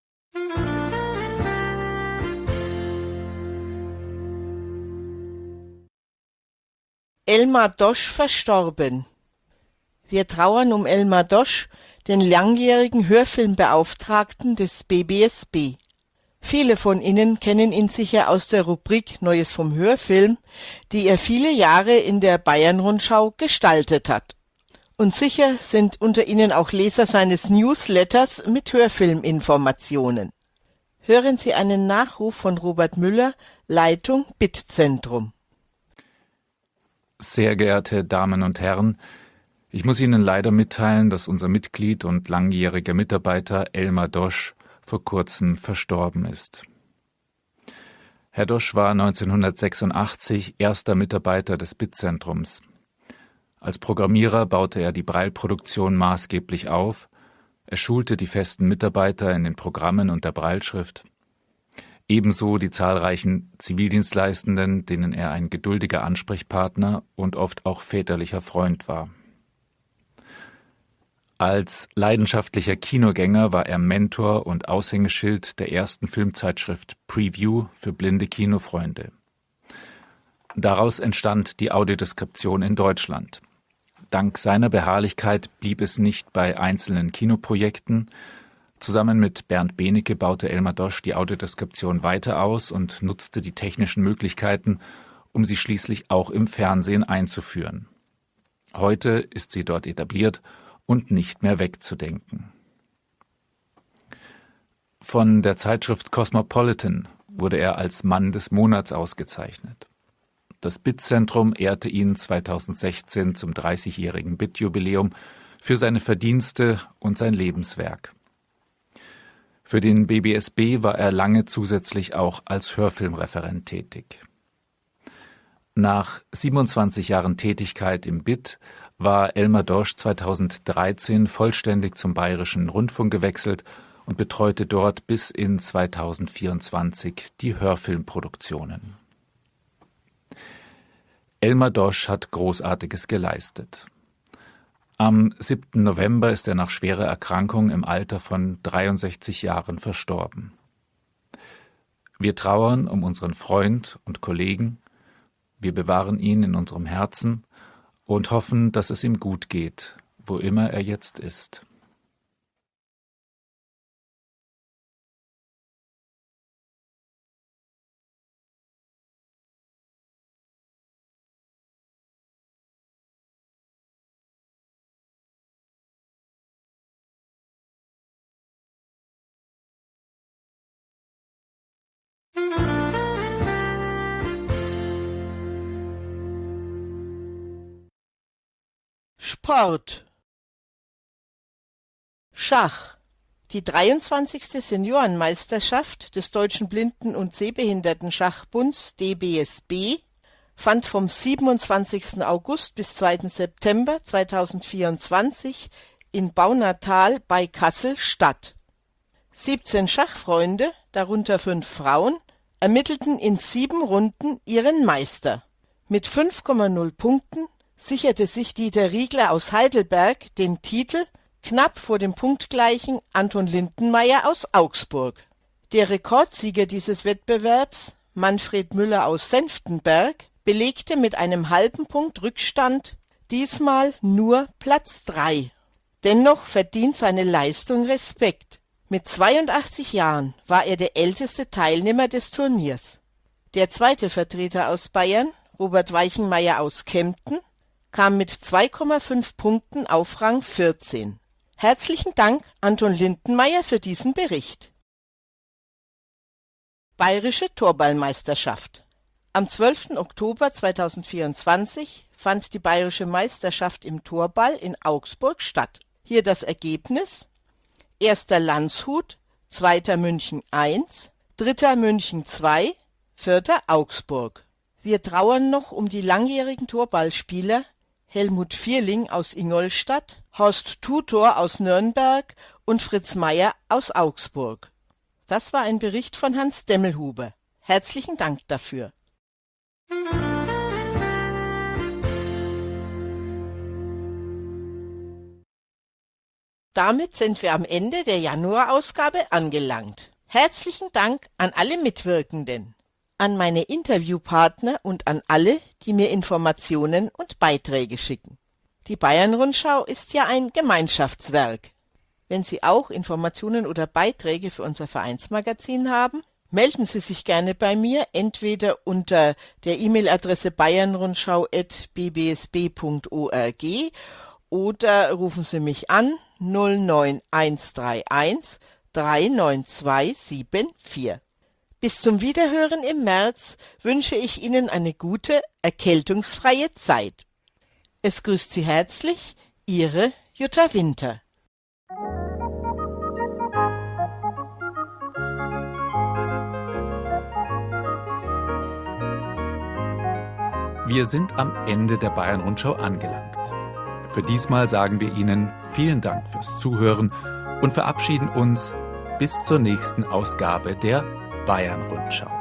Elmar Dosch verstorben. Wir trauern um Elmar Dosch, den langjährigen Hörfilmbeauftragten des B B S B. Viele von Ihnen kennen ihn sicher aus der Rubrik Neues vom Hörfilm, die er viele Jahre in der Bayern-Rundschau gestaltet hat. Und sicher sind unter Ihnen auch Leser seines Newsletters mit Hörfilminformationen. Hören Sie einen Nachruf von Robert Müller, Leitung B I T-Zentrum. Sehr geehrte Damen und Herren, ich muss Ihnen leider mitteilen, dass unser Mitglied und langjähriger Mitarbeiter Elmar Dosch vor kurzem verstorben ist. Herr Dosch war neunzehnhundertsechsundachtzig erster Mitarbeiter des B I T-Zentrums. Als Programmierer baute er die Braille-Produktion maßgeblich auf, er schulte die festen Mitarbeiter in den Programmen und der Brailleschrift, ebenso die zahlreichen Zivildienstleistenden, denen er ein geduldiger Ansprechpartner und oft auch väterlicher Freund war. Als leidenschaftlicher Kinogänger war er Mentor und Aushängeschild der ersten Filmzeitschrift Preview für blinde Kinofreunde. Daraus entstand die Audiodeskription in Deutschland. Dank seiner Beharrlichkeit blieb es nicht bei einzelnen Kinoprojekten. Zusammen mit Bernd Benecke baute Elmar Dosch die Audiodeskription weiter aus und nutzte die technischen Möglichkeiten, um sie schließlich auch im Fernsehen einzuführen. Heute ist sie dort etabliert und nicht mehr wegzudenken. Von der Zeitschrift Cosmopolitan wurde er als Mann des Monats ausgezeichnet. Das B I T-Zentrum ehrte ihn zweitausendsechzehn zum dreißigjährigen B I T-Jubiläum für seine Verdienste und sein Lebenswerk. Für den B B S B war er lange zusätzlich auch als Hörfilmreferent tätig. Nach siebenundzwanzig Jahren Tätigkeit im B I T war Elmar Dosch zweitausenddreizehn vollständig zum Bayerischen Rundfunk gewechselt und betreute dort bis in zweitausendvierundzwanzig die Hörfilmproduktionen. Elmar Dosch hat Großartiges geleistet. Am siebten November ist er nach schwerer Erkrankung im Alter von dreiundsechzig Jahren verstorben. Wir trauern um unseren Freund und Kollegen, wir bewahren ihn in unserem Herzen und hoffen, dass es ihm gut geht, wo immer er jetzt ist. Sport. Schach. Die dreiundzwanzigste Seniorenmeisterschaft des Deutschen Blinden- und Sehbehindertenschachbunds D B S B fand vom siebenundzwanzigsten August bis zweiten September zweitausendvierundzwanzig in Baunatal bei Kassel statt. siebzehn Schachfreunde, darunter fünf Frauen, ermittelten in sieben Runden ihren Meister. Mit fünf Komma null Punkten sicherte sich Dieter Riegler aus Heidelberg den Titel knapp vor dem punktgleichen Anton Lindenmeier aus Augsburg. Der Rekordsieger dieses Wettbewerbs, Manfred Müller aus Senftenberg, belegte mit einem halben Punkt Rückstand diesmal nur Platz drei. Dennoch verdient seine Leistung Respekt. Mit zweiundachtzig Jahren war er der älteste Teilnehmer des Turniers. Der zweite Vertreter aus Bayern, Robert Weichenmeier aus Kempten, kam mit zwei Komma fünf Punkten auf Rang vierzehn. Herzlichen Dank, Anton Lindenmeier, für diesen Bericht. Bayerische Torballmeisterschaft. Am zwölften Oktober zweitausendvierundzwanzig fand die Bayerische Meisterschaft im Torball in Augsburg statt. Hier das Ergebnis: Erster Landshut, zweiter München eins, dritter München zwei, vierter Augsburg. Wir trauern noch um die langjährigen Torballspieler Helmut Vierling aus Ingolstadt, Horst Tutor aus Nürnberg und Fritz Meyer aus Augsburg. Das war ein Bericht von Hans Demmelhuber. Herzlichen Dank dafür. Damit sind wir am Ende der Januarausgabe angelangt. Herzlichen Dank an alle Mitwirkenden, an meine Interviewpartner und an alle, die mir Informationen und Beiträge schicken. Die Bayern-Rundschau ist ja ein Gemeinschaftswerk. Wenn Sie auch Informationen oder Beiträge für unser Vereinsmagazin haben, melden Sie sich gerne bei mir, entweder unter der E-Mail-Adresse bayernrundschau at b b s b punkt org oder rufen Sie mich an null neun eins drei eins drei neun zwei sieben vier. Bis zum Wiederhören im März wünsche ich Ihnen eine gute, erkältungsfreie Zeit. Es grüßt Sie herzlich, Ihre Jutta Winter. Wir sind am Ende der Bayern-Rundschau angelangt. Für diesmal sagen wir Ihnen vielen Dank fürs Zuhören und verabschieden uns bis zur nächsten Ausgabe der Bayern-Rundschau.